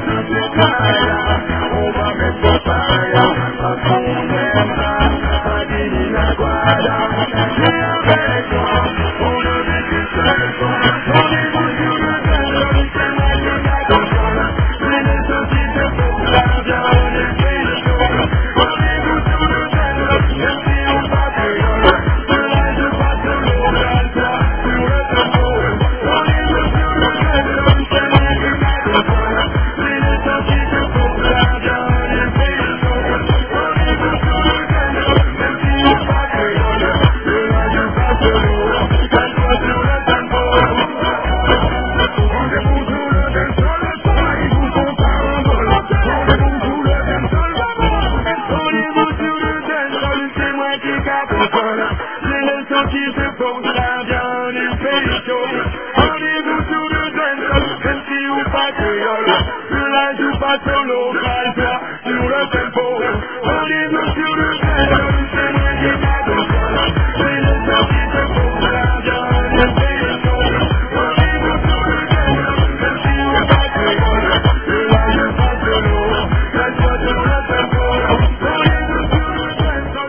S2: on va mettre le fire, parce qu'on aime ça. Marina Guada, viens avec moi, on ne vit que ce soir. On est tous sur le ciel, on est sur la ligne.
S8: pas solo, cale-toi sur le tempo. Prenez-nous sur le vélo, c'est moi qui m'adore. C'est le temps qui te faut, la dernière destination. Prenez-nous sur le vélo, même si on va très loin. Et là je passe de l'eau, cale-toi sur le tempo. Prenez-nous sur le vélo.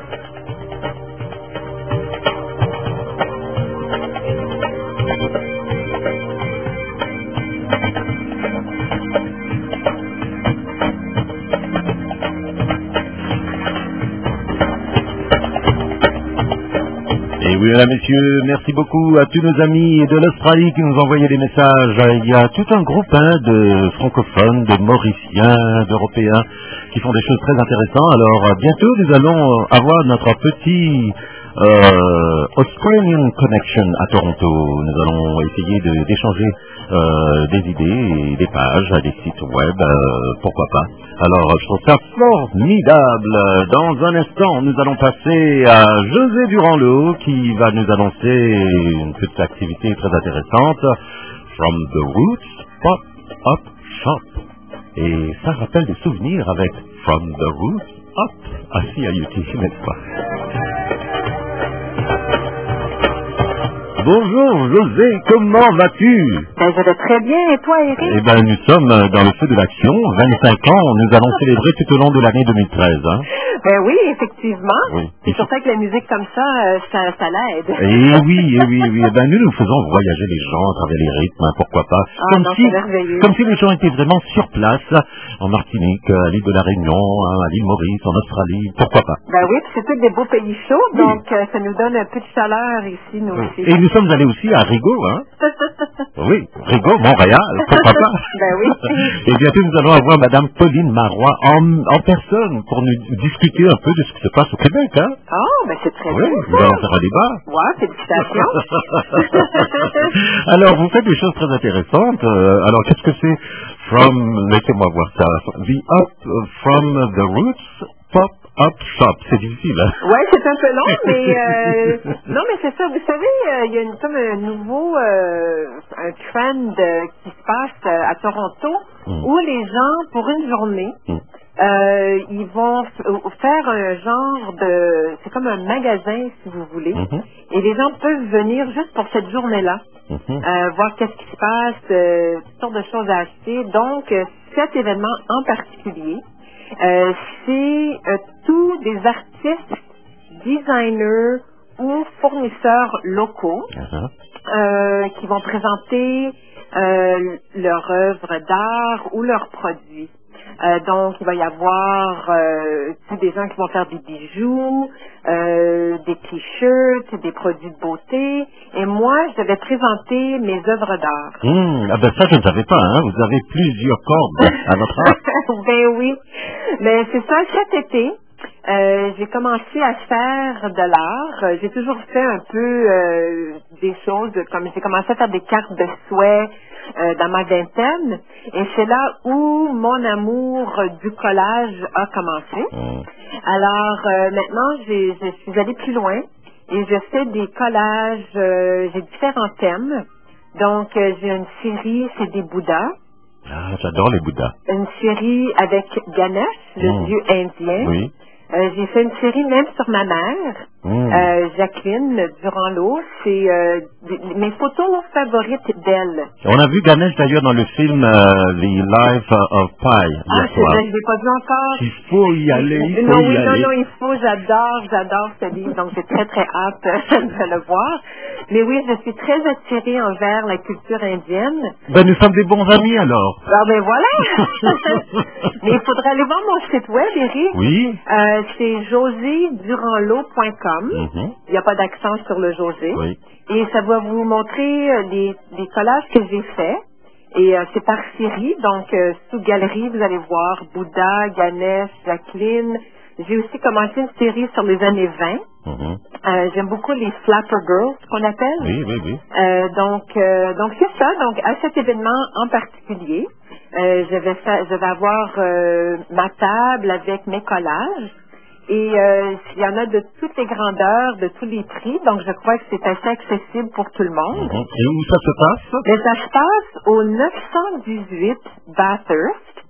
S5: Et oui, mesdames, messieurs, merci beaucoup à tous nos amis de l'Australie qui nous envoyaient des messages. Il y a tout un groupe hein, de francophones, de Mauriciens, d'Européens qui font des choses très intéressantes. Alors, bientôt, nous allons avoir notre petit euh, Australian Connection à Toronto. Nous allons essayer de- d'échanger euh, des idées et des pages, des sites web, euh, pourquoi pas. Alors, je trouve ça formidable. Dans un instant, nous allons passer à José Durand-Lot qui va nous annoncer une petite activité très intéressante. From the Roots Pop-Up Shop. Et ça rappelle des souvenirs avec From the Roots Up. Assis à U T, n'est-ce pas? Bonjour José, comment vas-tu?
S18: Ben, je vais très bien, et toi, Eric?
S5: Eh bien, nous sommes dans le feu de l'action, vingt-cinq ans, nous allons célébrer tout au long de l'année deux mille treize. Hein?
S18: Ben oui, effectivement.
S5: Oui.
S18: Et surtout avec la musique comme ça, euh, ça, ça l'aide.
S5: Eh oui, eh oui, eh oui. Eh ben, nous, nous faisons voyager les gens à travers les rythmes, hein, pourquoi pas.
S18: Ah
S5: comme,
S18: non,
S5: si,
S18: c'est merveilleux.
S5: comme si les gens étaient vraiment sur place, en Martinique, à l'île de la Réunion, hein, à l'île Maurice, en Australie, pourquoi pas.
S18: Ben oui, puis c'est tous des beaux pays chauds, donc euh, ça nous donne un peu de chaleur ici, nous aussi.
S5: Et nous sommes allés aussi à Rigaud, hein. Oui, Rigaud, Montréal, pourquoi pas.
S18: Ben oui.
S5: Et bientôt, nous allons avoir Madame Pauline Marois en, en personne pour nous discuter un peu de ce qui se passe au Québec, hein.
S18: Oh, ben c'est très
S5: Oui,
S18: bien.
S5: nous allons faire un débat.
S18: Ouais, félicitations.
S5: Alors, vous faites des choses très intéressantes. Euh, alors, qu'est-ce que c'est From, laissez-moi voir ça. The Up From the Roots Pop-Up Shop. C'est difficile, hein?
S18: Ouais, c'est un peu long, mais euh, non, mais c'est ça. Vous savez, euh, il y a une, comme un nouveau euh, un trend euh, qui se passe euh, à Toronto
S5: Mm.
S18: où les gens, pour une journée,
S5: Mm.
S18: euh, ils vont f- euh, faire un genre de, c'est comme un magasin, si vous voulez,
S5: Mhm.
S18: et les gens peuvent venir juste pour cette journée-là.
S5: Mhm.
S18: Euh, voir qu'est-ce qui se passe, euh, toutes sortes de choses à acheter. Donc, euh, cet événement en particulier, euh, c'est euh, tous des artistes, designers ou fournisseurs locaux
S5: Uh-huh.
S18: euh, qui vont présenter euh, leur œuvre d'art ou leurs produits. Euh, donc, il va y avoir euh, tous des gens qui vont faire des bijoux, euh, des t-shirts, des produits de beauté. Et moi, je devais présenter mes œuvres d'art.
S5: Hum, ah ben ça, je ne savais pas, hein. Vous avez plusieurs cordes à votre arc.
S18: Ben oui. Mais c'est ça, cet été, euh, j'ai commencé à faire de l'art. Euh, J'ai toujours fait un peu euh, des choses, comme j'ai commencé à faire des cartes de souhait euh, dans ma vingtaine. Et c'est là où mon amour du collage a commencé.
S5: Hum.
S18: Alors euh, maintenant, j'ai- je suis allée plus loin et je fais des collages, euh, j'ai différents thèmes. Donc, euh, j'ai une série, c'est des Bouddhas.
S5: Ah, j'adore les Bouddhas.
S18: Une série avec Ganesh, le
S5: Mm.
S18: dieu indien.
S5: Oui.
S18: Euh, j'ai fait une série même sur ma mère,
S5: Mm.
S18: euh, Jacqueline Durand-Lot. C'est euh, des- mes photos favorites d'elle.
S5: On a vu Ganesh d'ailleurs dans le film euh, The Life of Pi
S18: Ah,
S5: hier
S18: c'est
S5: soir.
S18: vrai, je l'ai pas vu encore.
S5: Il faut y aller, il
S18: non,
S5: faut y
S18: oui, non,
S5: aller.
S18: non, il faut, j'adore, j'adore ce livre, donc j'ai très, très hâte de le voir. Mais oui, je suis très attirée envers la culture indienne.
S5: Ben nous sommes des bons amis alors.
S18: Ah ben voilà! Mais il faudrait aller voir mon site web, Eric.
S5: Oui.
S18: Euh, c'est josé durand-lot point com.
S5: Mhm.
S18: Il n'y a pas d'accent sur le José.
S5: Oui.
S18: Et ça va vous montrer euh, les, les collages que j'ai faits. Et euh, c'est par série. Donc, euh, sous galerie, vous allez voir Bouddha, Ganesh, Jacqueline. J'ai aussi commencé une série sur les années vingt.
S5: Mhm.
S18: Euh, J'aime beaucoup les Flapper Girls, qu'on appelle.
S5: Oui, oui, oui.
S18: Euh, donc, euh, donc c'est ça. Donc, à cet événement en particulier, euh, je vais faire, je vais avoir euh, ma table avec mes collages. Et euh, il y en a de toutes les grandeurs, de tous les prix. Donc, je crois que c'est assez accessible pour tout le monde.
S5: Mhm. Et où ça se passe?
S18: Mais ça se passe au neuf cent dix-huit Bathurst.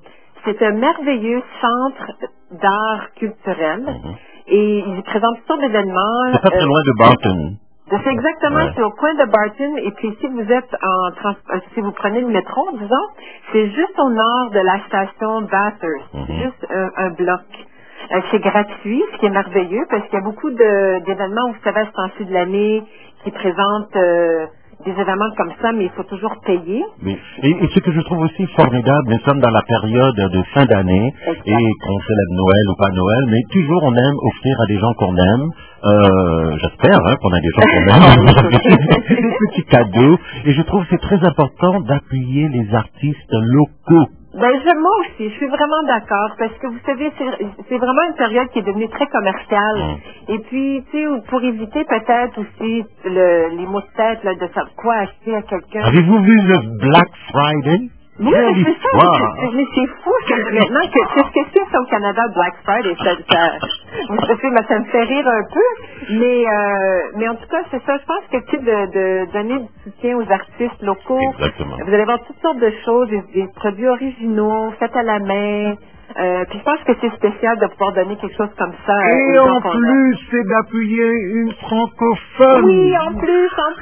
S18: c'est un merveilleux centre d'art culturel. Mm-hmm. Et ils présentent toutes sortes d'événements.
S5: C'est pas très euh, loin de Barton.
S18: C'est exactement, ouais. C'est au coin de Barton. Et puis si vous êtes en trans- si vous prenez le métro, disons, c'est juste au nord de la station Bathurst. Mm-hmm. C'est juste un, un bloc. Euh, c'est gratuit, ce qui est merveilleux, parce qu'il y a beaucoup de, d'événements, vous savez, à ce temps-ci de l'année, qui présentent euh, des événements comme ça, mais il faut toujours payer.
S5: Mais, et, et ce que je trouve aussi formidable, nous sommes dans la période de fin d'année, exact. Et qu'on célèbre Noël ou pas Noël, mais toujours on aime offrir à des gens qu'on aime, euh, j'espère hein, qu'on a des gens qu'on aime, des petits cadeaux, et je trouve que c'est très important d'appuyer les artistes locaux.
S18: Ben, je, moi aussi, je suis vraiment d'accord, parce que vous savez, c'est, c'est vraiment une période qui est devenue très commerciale. Mmh. Et puis, tu sais, pour éviter peut-être aussi le, les mots de tête, là, de savoir quoi acheter à quelqu'un.
S5: Avez-vous vu le Black Friday?
S18: Oui, mais c'est ça, mais, mais c'est fou que maintenant, que, c'est ce que c'est au Canada, Black Friday, ça, ça, ça, ça me fait rire un peu, mais, euh, mais en tout cas, c'est ça, je pense que, tu sais, de, de donner du soutien aux artistes locaux.
S5: Exactement.
S18: Vous allez voir toutes sortes de choses, des, des produits originaux, faits à la main. Euh, puis je pense que c'est spécial de pouvoir donner quelque chose comme ça.
S5: Et en plus, c'est d'appuyer une francophone.
S18: Oui, en plus, en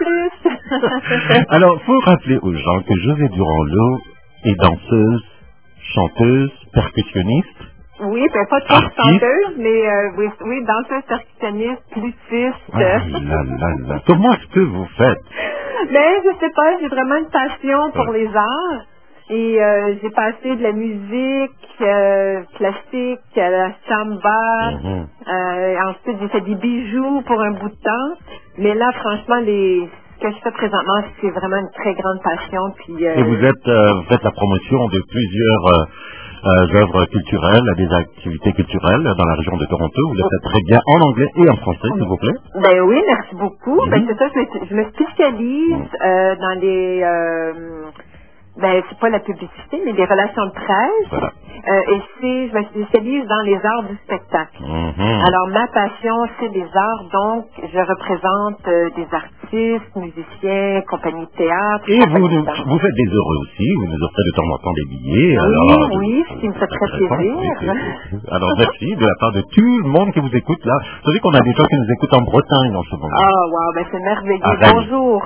S18: plus.
S5: Alors, il faut rappeler aux gens que José Durand-Lô est danseuse, chanteuse, percussionniste.
S18: Oui, ben pas trop chanteuse, mais euh, oui, oui, danseuse, percussionniste, flûtiste.
S5: Ah là là là. Comment est-ce que vous faites?
S18: Ben, je sais pas, j'ai vraiment une passion pour les arts. Et euh, j'ai passé de la musique euh, classique à la samba. Mm-hmm. Euh, ensuite, j'ai fait des bijoux pour un bout de temps. Mais là, franchement, les ce que je fais présentement, c'est vraiment une très grande passion. Puis, euh,
S5: et vous êtes, euh, vous faites la promotion de plusieurs euh, euh, œuvres culturelles, des activités culturelles dans la région de Toronto. Vous le faites très bien en anglais et en français, s'il vous plaît.
S18: Ben oui, merci beaucoup. Mm-hmm. Ben c'est ça, je me, je me spécialise mm. euh, dans les... Euh, ben, c'est pas la publicité, mais les relations de presse.
S5: Voilà.
S18: Euh, et c'est, je me spécialise dans les arts du spectacle.
S5: Mm-hmm.
S18: Alors, ma passion, c'est les arts, donc je représente euh, des artistes, musiciens, compagnies de théâtre.
S5: Et vous, nous, vous faites des heureux aussi, vous nous offrez de temps en temps des billets.
S18: Oui,
S5: alors,
S18: oui, ce qui me fait très plaisir.
S5: Oui, alors, merci de la part de tout le monde qui vous écoute là. Vous savez qu'on a des gens qui nous écoutent en Bretagne en ce moment.
S18: Ah, oh, wow, ben c'est merveilleux.
S5: Ah,
S18: bonjour.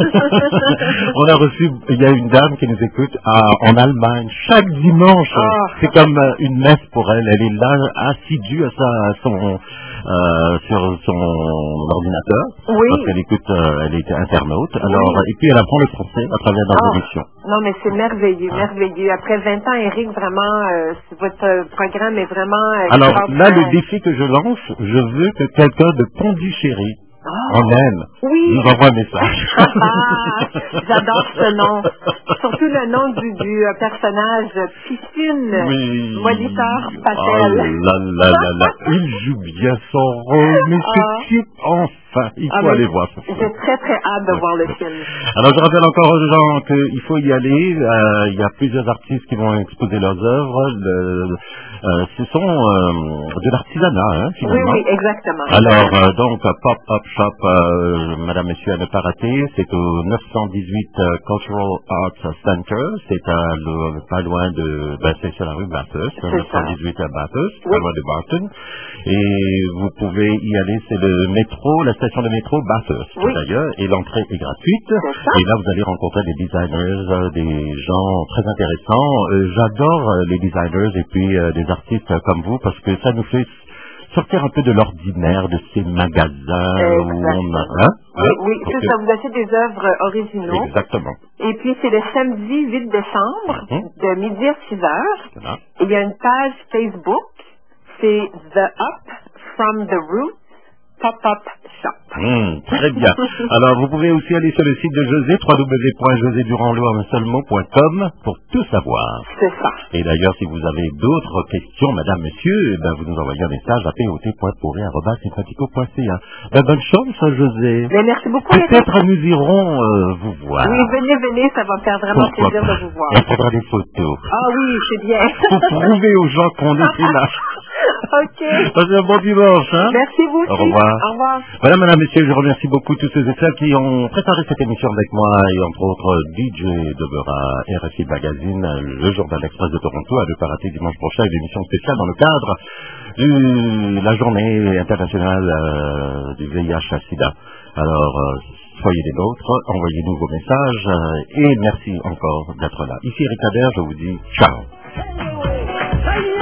S5: On a reçu, il y a une dame qui nous écoute à, en Allemagne chaque dimanche. Oh. C'est comme euh, une messe pour elle. Elle est là, assidue à, sa, à son, euh, sur son ordinateur.
S18: Oui.
S5: Parce qu'elle écoute, euh, elle est internaute. Alors, oui. Et puis elle apprend le français à travers nos
S18: oh.
S5: émissions.
S18: Non, mais c'est merveilleux, ah. merveilleux. Après vingt ans, Eric, vraiment, euh, votre programme est vraiment... Euh,
S5: Alors là, le défi que je lance, je veux que quelqu'un de Pondichéry,
S18: oh.
S5: en aime,
S18: oui.
S5: nous envoie un message.
S18: Ah, j'adore ce nom. Surtout le nom du, du euh, personnage Piscine,
S5: oui.
S18: Molitor Patel.
S5: Oh là là là là, il joue bien son rôle, mais
S18: ah.
S5: ce type, enfin, il faut ah, aller voir ce film.
S18: J'ai très très hâte de voir le film.
S5: Alors je rappelle encore aux gens qu'il faut y aller, euh, il y a plusieurs artistes qui vont exposer leurs œuvres, le, euh, ce sont euh, de l'artisanat, hein, finalement.
S18: Oui, oui, exactement.
S5: Alors, euh, donc, Pop-Up Shop, euh, Madame, Monsieur, à ne pas rater, c'est au neuf cent dix-huit euh, Cultural Arts Center, c'est à le, pas loin de, ben, c'est sur la rue Bathurst, neuf cent dix-huit à Bathurst, oui. Pas loin de Barton, et vous pouvez y aller, c'est le métro, la station de métro Bathurst, oui. D'ailleurs, et l'entrée est gratuite, et là, vous allez rencontrer des designers, euh, des gens très intéressants, euh, j'adore euh, les designers, et puis euh, des artistes comme vous, parce que ça nous fait sortir un peu de l'ordinaire de ces magasins
S18: Exactement.
S5: Où on a... Hein?
S18: Oui, hein? Oui, c'est okay. Ça, vous achetez des œuvres originaux.
S5: Exactement.
S18: Et puis, c'est le samedi huit décembre, mm-hmm. de midi à six heures.
S5: Voilà.
S18: Et il y a une page Facebook, c'est The Up from the Root Pop-Up Shop.
S5: Mmh, très bien. Alors, vous pouvez aussi aller sur le site de José, w w w point josé durand-lô en un seul mot point com, pour tout savoir.
S18: C'est ça.
S5: Et d'ailleurs, si vous avez d'autres questions, madame, monsieur, eh ben, vous nous envoyez un message à p o t point pourri arobase sympathico point c a. Ben, bonne chance, José.
S18: Mais merci beaucoup.
S5: Peut-être nous irons euh, vous voir.
S18: Oui, venez, venez, ça va me faire vraiment Pourquoi plaisir pas? De vous voir.
S5: On prendra des photos.
S18: Ah oui, c'est bien.
S5: Pour prouver aux gens qu'on était là.
S18: Ok.
S5: Passez un bon dimanche. Hein?
S18: Merci vous aussi.
S5: Au revoir.
S18: Au revoir.
S5: Voilà, madame, messieurs, je remercie beaucoup tous ceux et celles qui ont préparé cette émission avec moi et entre autres D J Deborah, R F I Magazine, le Journal Express de Toronto, à ne pas rater dimanche prochain une émission spéciale dans le cadre de la journée internationale euh, du V I H SIDA. Alors, euh, soyez des nôtres, envoyez-nous vos messages euh, et merci encore d'être là. Ici Eric Hader, je vous dis ciao.